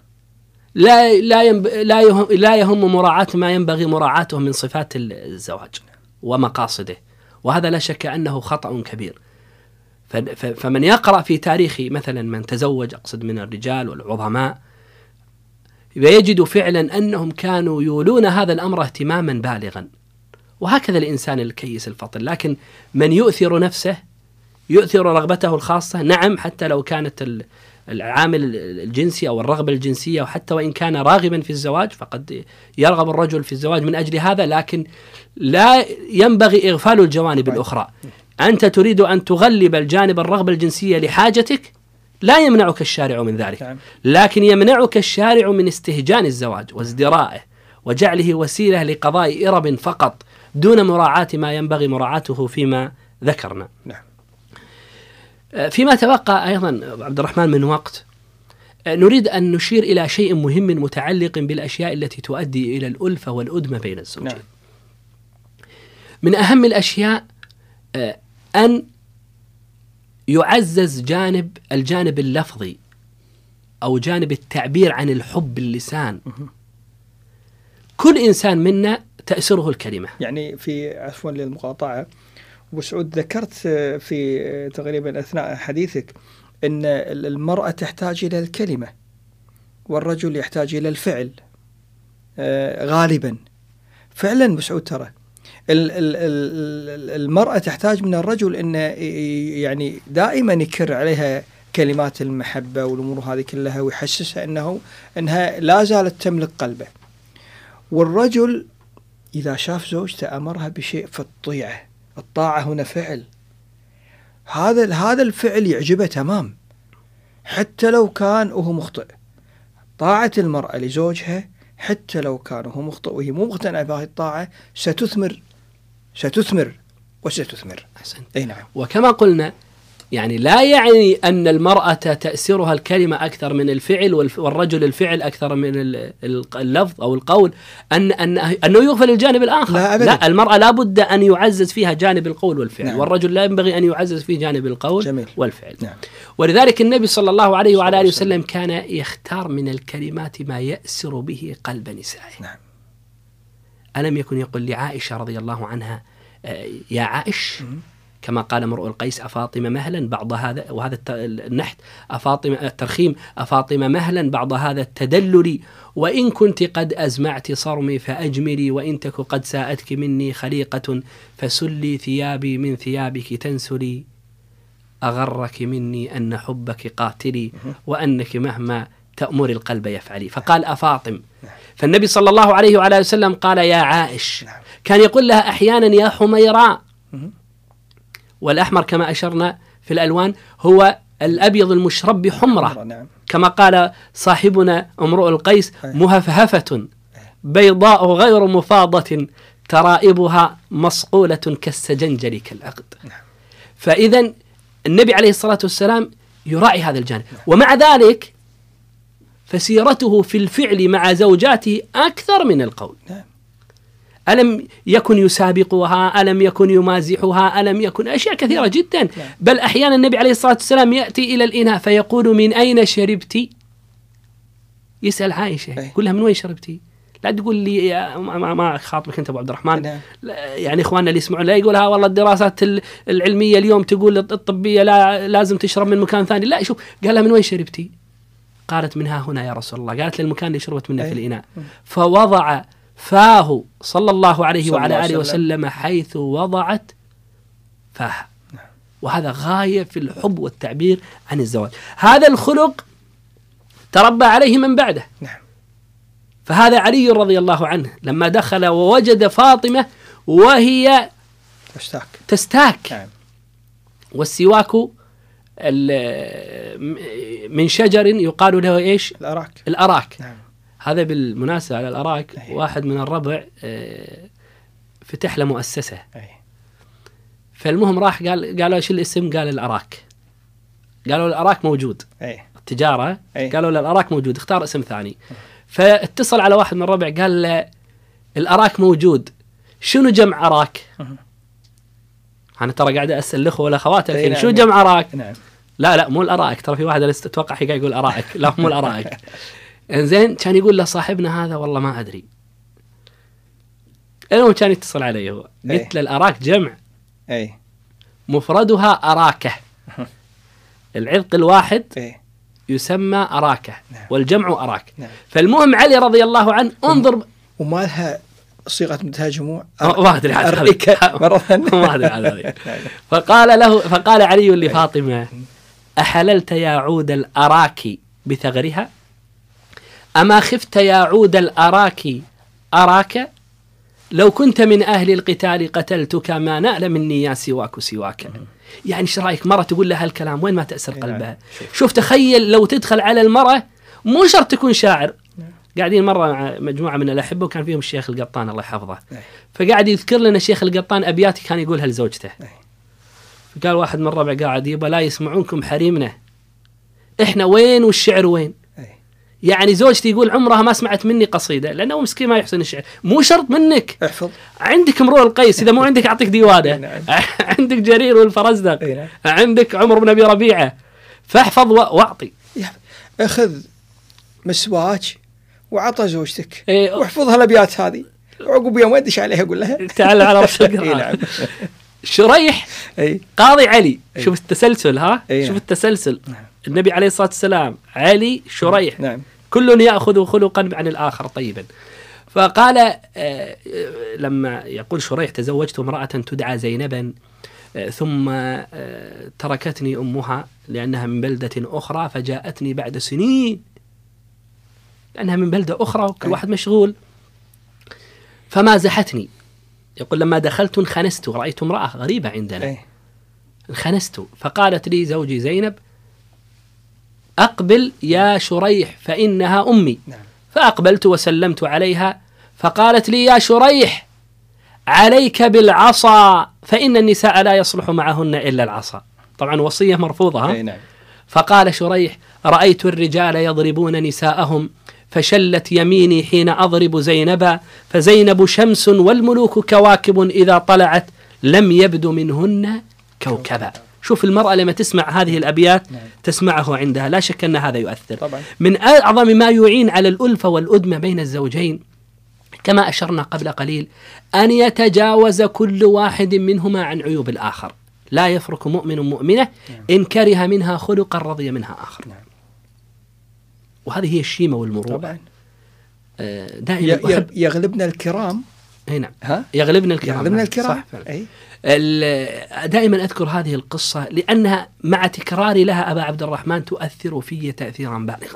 C: لا يهم مراعاة ما ينبغي مراعاته من صفات الزواج ومقاصده، وهذا لا شك أنه خطأ كبير. فمن يقرأ في تاريخ مثلا من تزوج، أقصد من الرجال والعظماء، ويجد فعلا أنهم كانوا يولون هذا الأمر اهتماما بالغا. وهكذا الإنسان الكيس الفطن. لكن من يؤثر نفسه، يؤثر رغبته الخاصة، نعم، حتى لو كانت العامل الجنسي أو الرغبة الجنسية، وحتى وإن كان راغبا في الزواج فقد يرغب الرجل في الزواج من أجل هذا، لكن لا ينبغي إغفال الجوانب الأخرى. أنت تريد أن تغلب الجانب الرغبة الجنسية لحاجتك، لا يمنعك الشارع من ذلك، لكن يمنعك الشارع من استهجان الزواج وازدرائه وجعله وسيلة لقضاء إرب فقط دون مراعاة ما ينبغي مراعاته فيما ذكرنا.
B: نعم.
C: فيما تبقى أيضا عبد الرحمن من وقت، نريد أن نشير إلى شيء مهم متعلق بالأشياء التي تؤدي إلى الألفة والأدمة بين الزوجين.
B: نعم.
C: من أهم الأشياء أن يعزز الجانب اللفظي أو جانب التعبير عن الحب باللسان. كل إنسان منا تأسره الكلمة.
B: يعني في عفوا للمقاطعة، أبو سعود، ذكرت في تقريبا أثناء حديثك أن المرأة تحتاج إلى الكلمة والرجل يحتاج إلى الفعل غالبا. فعلا أبو سعود، ترى المرأة تحتاج من الرجل أن يعني دائما يكرر عليها كلمات المحبة والأمور هذه كلها، ويحسسها أنها لا زالت تملك قلبه. والرجل إذا شاف زوجته أمرها بشيء فالطيعة، الطاعة هنا فعل، هذا الفعل يعجبه تمام، حتى لو كان وهو مخطئ. طاعة المرأة لزوجها حتى لو كان وهو مخطئ وهي مو مقتنعة بهذه الطاعة ستثمر وستثمر.
C: أحسن.
B: أي نعم.
C: وكما قلنا يعني لا يعني أن المرأة تأثيرها الكلمة أكثر من الفعل والرجل الفعل أكثر من اللفظ أو القول، أنه يغفل الجانب الآخر. لا، المرأة لا بد أن يعزز فيها جانب القول والفعل. نعم. والرجل لا ينبغي أن يعزز فيه جانب القول. جميل. والفعل. نعم. ولذلك النبي صلى الله عليه وعلى آله وسلم كان يختار من الكلمات ما يأسر به قلب نسائه. نعم. ألم يكن يقول لعائشة رضي الله عنها: يا عائش، كما قال امرؤ القيس: أفاطمة مهلا بعض هذا، وهذا النحت أفاطمة الترخيم، أفاطمة مهلا بعض هذا التدلل، وإن كنت قد أزمعت صرمي فأجملي، وإن تك قد ساءتك مني خليقة فسلي ثيابي من ثيابك تنسلي، أغرك مني أن حبك قاتلي، وأنك مهما تأمر القلب يفعلي. فقال أفاطم. فالنبي صلى الله عليه وعلى وسلم قال يا عائش. كان يقول لها أحيانا يا حميراء، والأحمر كما أشرنا في الألوان هو الأبيض المشرب بحمرة. نعم. كما قال صاحبنا امرؤ القيس: مهفهفة بيضاء غير مفاضة ترائبها مصقولة كالسجنجل كالعقد. نعم. فإذا النبي عليه الصلاة والسلام يراعي هذا الجانب. نعم. ومع ذلك فسيرته في الفعل مع زوجاته أكثر من القول. نعم. ألم يكن يسابقها، ألم يكن يمازحها، ألم يكن أشياء كثيرة جدا. بل أحيانا النبي عليه الصلاة والسلام يأتي إلى الإناء فيقول: من أين شربتي؟ يسأل عائشة، يقول لها: من وين شربتي؟ لا تقول لي ما خاطبك أنت أبو عبد الرحمن، يعني إخواننا اللي يسمعون لا يقولها والله الدراسات العلمية اليوم تقول الطبية لازم تشرب من مكان ثاني. لا، شوف، قال لها: من وين شربتي؟ قالت: منها هنا يا رسول الله. قالت: للمكان اللي شربت منه في الإناء. فوضع فاه صلى الله عليه وعلى آله وسلم حيث وضعت فاه. وهذا غاية في الحب والتعبير عن الزواج. هذا الخلق تربى عليه من بعده. فهذا علي رضي الله عنه لما دخل ووجد فاطمة وهي تستاك والسواك من شجر يقال له إيش؟ الأراك. نعم. هذا بالمناسبة على الأراك، واحد من الربع فتح له مؤسسة. فالمهم راح قالوا ايش الاسم؟ قال الأراك. قالوا الأراك موجود. التجارة قالوا الأراك موجود، اختار اسم ثاني. فاتصل على واحد من الربع قال له الأراك موجود، شنو جمع أراك؟ أنا ترى قاعد أسأل الأخوة والأخوات الحين شو جمع أراك؟ نعم. لا مو الأراك، ترى في واحد أتوقع حقا يقول أرائك، لا مو الأرائك. إنزين كان يقول له صاحبنا هذا والله ما أدري. المهم كان يتصل علي هو، قلت له الأراك جمع مفردها أراكة، العذق الواحد يسمى أراكة والجمع أراك. فالمهم علي رضي الله عنه انظر،
B: وما لها صيغة منتهى جموع،
C: ما أدري هذا. فقال علي لفاطمة: أحللت يا عود الأراك بثغرها؟ أما خفت يا عود الأراك أراك؟ لو كنت من أهل القتال قتلتك ما نأل مني يا سواك. يعني ايش رايك مرة تقول لها الكلام وين ما تأثر قلبها؟ شوف تخيل لو تدخل على المرأة، مو شرط تكون شاعر. قاعدين مرة مع مجموعة من الأحبة وكان فيهم الشيخ القطان الله يحفظه، فقاعد يذكر لنا الشيخ القطان أبيات كان يقولها لزوجته. فقال واحد من الربع قاعد يبا لا يسمعونكم حريمنا، إحنا وين والشعر وين؟ يعني زوجتي يقول عمرها ما سمعت مني قصيدة، لأنه مسكين ما يحسن الشعر. مو شرط منك، احفظ. عندك امرؤ القيس، إذا مو عندك أعطيك ديوانه. عندك جرير والفرزدق، عندك عمر بن أبي ربيعة، فاحفظ واعطي.
B: أخذ مسواك وعطى زوجتك واحفظها الأبيات هذه، وعقب يوم ودش عليها يقول لها
C: تعال على رأس القرآن. شريح قاضي علي، شوف التسلسل، شوف التسلسل. النبي عليه الصلاة والسلام، علي، شريح. نعم. كل يأخذ خلقا عن الآخر طيبا. فقال لما يقول شريح: تزوجت امرأة تدعى زينبا ثم تركتني أمها لأنها من بلدة أخرى، فجاءتني بعد سنين لأنها من بلدة أخرى وكل واحد مشغول، فمازحتني. يقول لما دخلت انخنست، رأيت امرأة غريبة عندنا، انخنست، فقالت لي زوجي زينب: أقبل يا شريح فإنها أمي. فأقبلت وسلمت عليها، فقالت لي: يا شريح عليك بالعصا فإن النساء لا يصلح معهن إلا العصا. طبعا وصية مرفوضة.
B: نعم.
C: فقال شريح: رأيت الرجال يضربون نساءهم فشلت يميني حين أضرب زينبا، فزينب شمس والملوك كواكب إذا طلعت لم يبدو منهن كوكبا. شوف المرأة لما تسمع هذه الأبيات تسمعه عندها، لا شك أن هذا يؤثر.
B: طبعا.
C: من أعظم ما يعين على الألفة والأدمة بين الزوجين كما أشرنا قبل قليل أن يتجاوز كل واحد منهما عن عيوب الآخر. لا يفرق مؤمن مؤمنة إن كره منها خلقا رضي منها آخر. وهذه هي الشيمة والمروءة.
B: طبعا.
C: دائما
B: يغلبنا الكرام.
C: نعم. يغلبنا الكرام.
B: صح.
C: دائما أذكر هذه القصة لأنها مع تكراري لها أبا عبد الرحمن تؤثر في تأثيرا بالغا.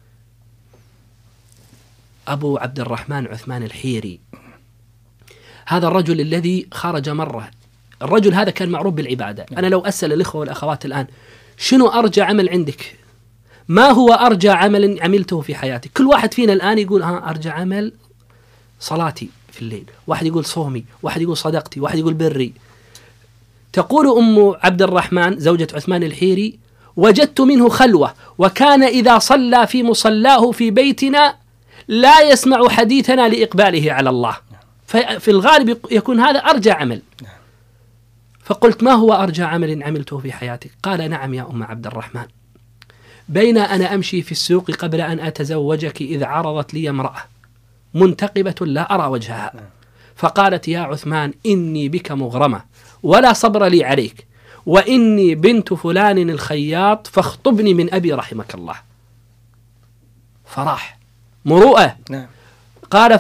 C: أبو عبد الرحمن عثمان الحيري، هذا الرجل الذي خرج مرة، الرجل هذا كان معروف بالعبادة. أنا لو أسأل الإخوة والأخوات الآن شنو أرجى عمل عندك؟ ما هو أرجى عمل عملته في حياتك؟ كل واحد فينا الآن يقول أرجى عمل صلاتي في الليل، واحد يقول صومي، واحد يقول صدقتي، واحد يقول بري. تقول أم عبد الرحمن زوجة عثمان الحيري: وجدت منه خلوة، وكان إذا صلى في مصلاه في بيتنا لا يسمع حديثنا لإقباله على الله. في الغالب يكون هذا أرجى عمل. فقلت: ما هو أرجى عمل عملته في حياتك؟ قال: نعم يا أم عبد الرحمن، بين أنا أمشي في السوق قبل أن أتزوجك إذ عرضت لي امرأة منتقبة لا أرى وجهها، فقالت: يا عثمان إني بك مغرمة ولا صبر لي عليك، وإني بنت فلان الخياط فاخطبني من أبي رحمك الله. فراح مروءة. قال: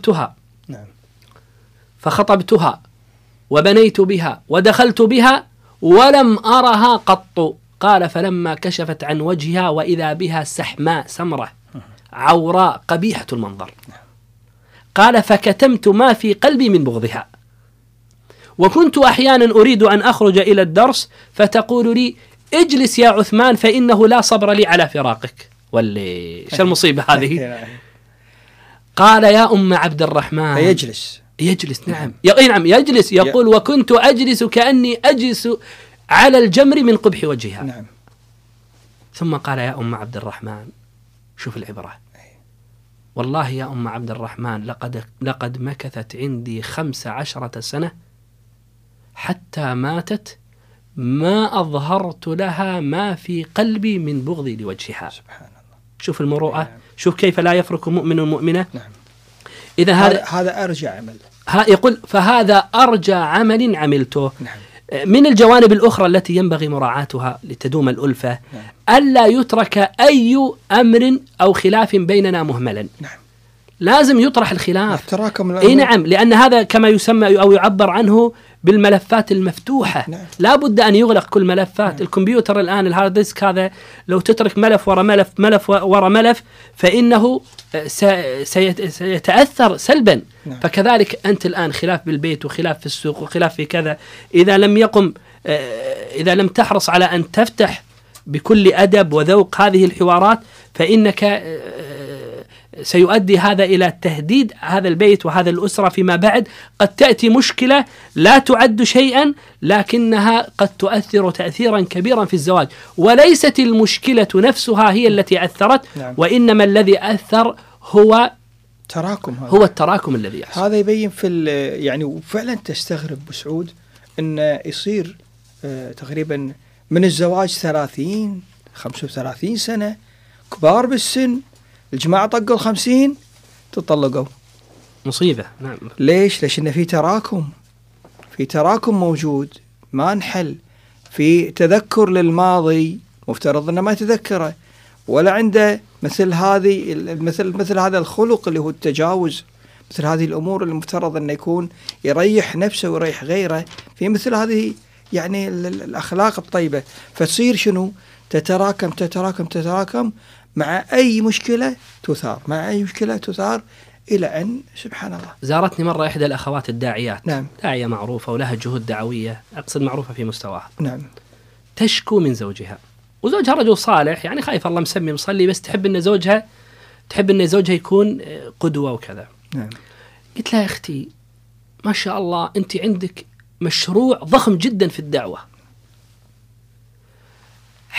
C: فخطبتها وبنيت بها ودخلت بها ولم أرها قط. قال: فلما كشفت عن وجهها وإذا بها سحماء سمرة عوراء قبيحة المنظر. قال: فكتمت ما في قلبي من بغضها، وكنت أحيانا أريد أن أخرج إلى الدرس فتقول لي: اجلس يا عثمان فإنه لا صبر لي على فراقك. واللي شو المصيبة هذه؟ قال: يا أم عبد الرحمن. يجلس. نعم. نعم يجلس. يقول: وكنت أجلس كأني أجلس على الجمر من قبح وجهها.
B: نعم.
C: ثم قال: يا أم عبد الرحمن، شوف العبرة، والله يا أم عبد الرحمن لقد مكثت عندي 15 سنة حتى ماتت ما أظهرت لها ما في قلبي من بغضي لوجهها.
B: سبحان الله.
C: شوف المروءة. شوف كيف لا يفرق مؤمن ومؤمنة.
B: نعم.
C: إذا
B: هذا أرجى عمل.
C: يقول: فهذا أرجى عمل عملته.
B: نعم.
C: من الجوانب الأخرى التي ينبغي مراعاتها لتدوم الألفة: ألا يترك أي أمر أو خلاف بيننا مهملا.
B: نعم.
C: لازم يطرح الخلاف.
B: تراكم.
C: نعم، لأن هذا كما يسمى أو يعبر عنه بالملفات المفتوحة.
B: نعم.
C: لا بد أن يغلق كل ملفات. نعم. الكمبيوتر الآن الهارد ديسك هذا لو تترك ملف ورا ملف ملف ورا ملف فإنه سيتأثر سلبا.
B: نعم.
C: فكذلك أنت الآن خلاف بالبيت وخلاف في السوق وخلاف في كذا، إذا لم تحرص على أن تفتح بكل أدب وذوق هذه الحوارات فإنك سيؤدي هذا إلى تهديد هذا البيت وهذا الأسرة فيما بعد. قد تأتي مشكلة لا تعد شيئا لكنها قد تؤثر تأثيرا كبيرا في الزواج، وليست المشكلة نفسها هي التي أثرت.
B: نعم.
C: وإنما الذي أثر هو التراكم الذي يحصل.
B: هذا يبين يعني وفعلا تستغرب بسعود أن يصير تقريبا من الزواج 35 سنة كبار بالسن، الجماعة طقوا 50 تطلقوا.
C: مصيبة. نعم.
B: ليش إن في تراكم موجود ما نحل، في تذكر للماضي مفترض أنه ما يتذكره، ولا عنده مثل هذا الخلق اللي هو التجاوز، مثل هذه الأمور اللي المفترض أنه يكون يريح نفسه ويريح غيره في مثل هذه يعني الأخلاق الطيبة. فتصير شنو؟ تتراكم مع أي مشكلة تثار إلى أن سبحان الله.
C: زارتني مرة إحدى الأخوات الداعيات.
B: نعم.
C: داعية معروفة ولها جهود دعوية، أقصد معروفة في مستواها.
B: نعم.
C: تشكو من زوجها، وزوجها رجل صالح يعني خايف الله مسمي مصلي، بس تحب أن زوجها يكون قدوة وكذا.
B: نعم.
C: قلت لها: يا أختي ما شاء الله أنت عندك مشروع ضخم جدا في الدعوة،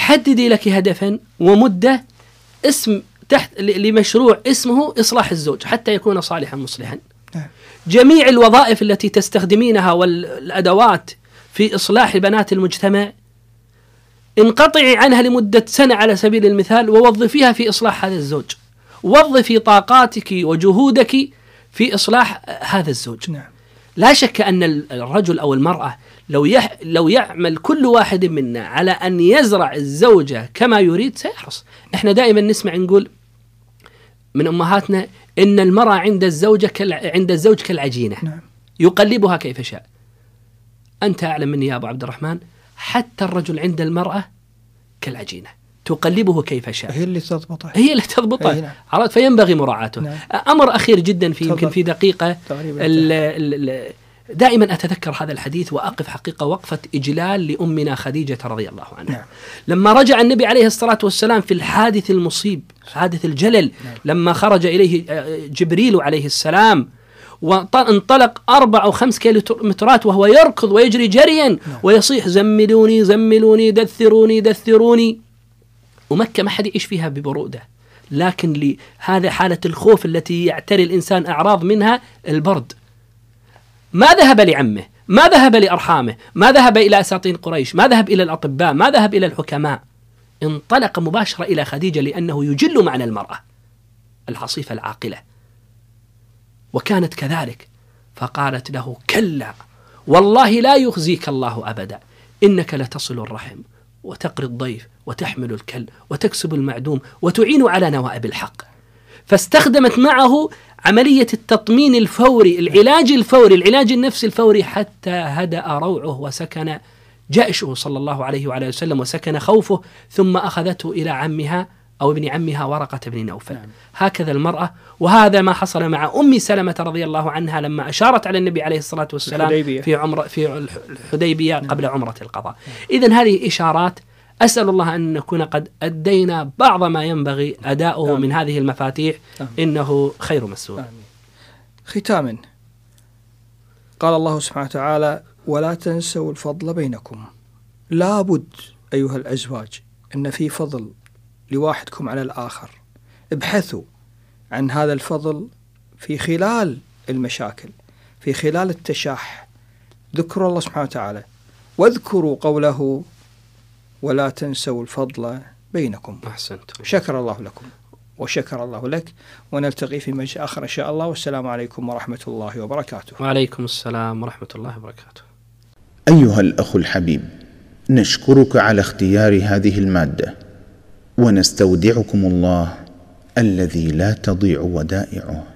C: حددي لك هدفا ومدة اسم تحت لمشروع اسمه إصلاح الزوج حتى يكون صالحا مصلحا. جميع الوظائف التي تستخدمينها والأدوات في إصلاح بنات المجتمع انقطعي عنها لمدة سنة على سبيل المثال ووظفيها في إصلاح هذا الزوج. وظفي طاقاتك وجهودك في إصلاح هذا الزوج.
B: نعم.
C: لا شك أن الرجل أو المرأة لو يعمل كل واحد منا على أن يزرع الزوجة كما يريد سيحرص. إحنا دائما نسمع نقول من أمهاتنا إن المرأة عند الزوج كالعجينة.
B: نعم.
C: يقلبها كيف شاء. أنت أعلم مني يا أبو عبد الرحمن حتى الرجل عند المرأة كالعجينة تقلبه كيف شاء.
B: هي اللي تضبطه.
C: نعم. عرفت؟ فينبغي مراعاته.
B: نعم.
C: أمر أخير جدا يمكن في دقيقة. دائما أتذكر هذا الحديث وأقف حقيقة وقفة إجلال لأمنا خديجة رضي الله عنها.
B: نعم.
C: لما رجع النبي عليه الصلاة والسلام في الحادث المصيب حادث الجلل.
B: نعم.
C: لما خرج إليه جبريل عليه السلام وانطلق 4 أو 5 كيلومترات وهو يركض ويجري جريا.
B: نعم.
C: ويصيح زملوني زملوني دثروني دثروني. ومكة ما حد يعيش فيها ببرودة لكن لهذه حالة الخوف التي يعتري الإنسان أعراض منها البرد. ما ذهب لعمه، ما ذهب لأرحامه، ما ذهب إلى أساطين قريش، ما ذهب إلى الأطباء، ما ذهب إلى الحكماء، انطلق مباشرة إلى خديجة لأنه يجل معنى المرأة العصيفة العاقلة. وكانت كذلك فقالت له كلا والله لا يخزيك الله أبدا إنك لتصل الرحم وتقري الضيف وتحمل الكل وتكسب المعدوم وتعين على نوائب الحق. فاستخدمت معه عملية التطمين الفوري، العلاج الفوري، العلاج النفسي الفوري حتى هدأ روعه وسكن جأشه صلى الله عليه وعلى وسلم وسكن خوفه. ثم أخذته إلى عمها أو ابن عمها ورقة بن نوفل.
B: نعم.
C: هكذا المرأة. وهذا ما حصل مع أم سلمة رضي الله عنها لما أشارت على النبي عليه الصلاة والسلام في الحديبية قبل عمرة القضاء. إذن هذه إشارات. أسأل الله أن نكون قد أدينا بعض ما ينبغي أداؤه من هذه المفاتيح. إنه خير مسؤول.
B: ختاما قال الله سبحانه وتعالى ولا تنسوا الفضل بينكم. لابد أيها الأزواج أن في فضل لواحدكم على الآخر. ابحثوا عن هذا الفضل في خلال المشاكل، في خلال التشاح. ذكروا الله سبحانه وتعالى واذكروا قوله ولا تنسوا الفضل بينكم.
C: أحسنت.
B: شكر الله لكم وشكر الله لك. ونلتقي في مجلس آخر إن شاء الله. والسلام عليكم ورحمة الله وبركاته.
C: وعليكم السلام ورحمة الله وبركاته.
A: أيها الأخ الحبيب، نشكرك على اختيار هذه المادة ونستودعكم الله الذي لا تضيع ودائعه.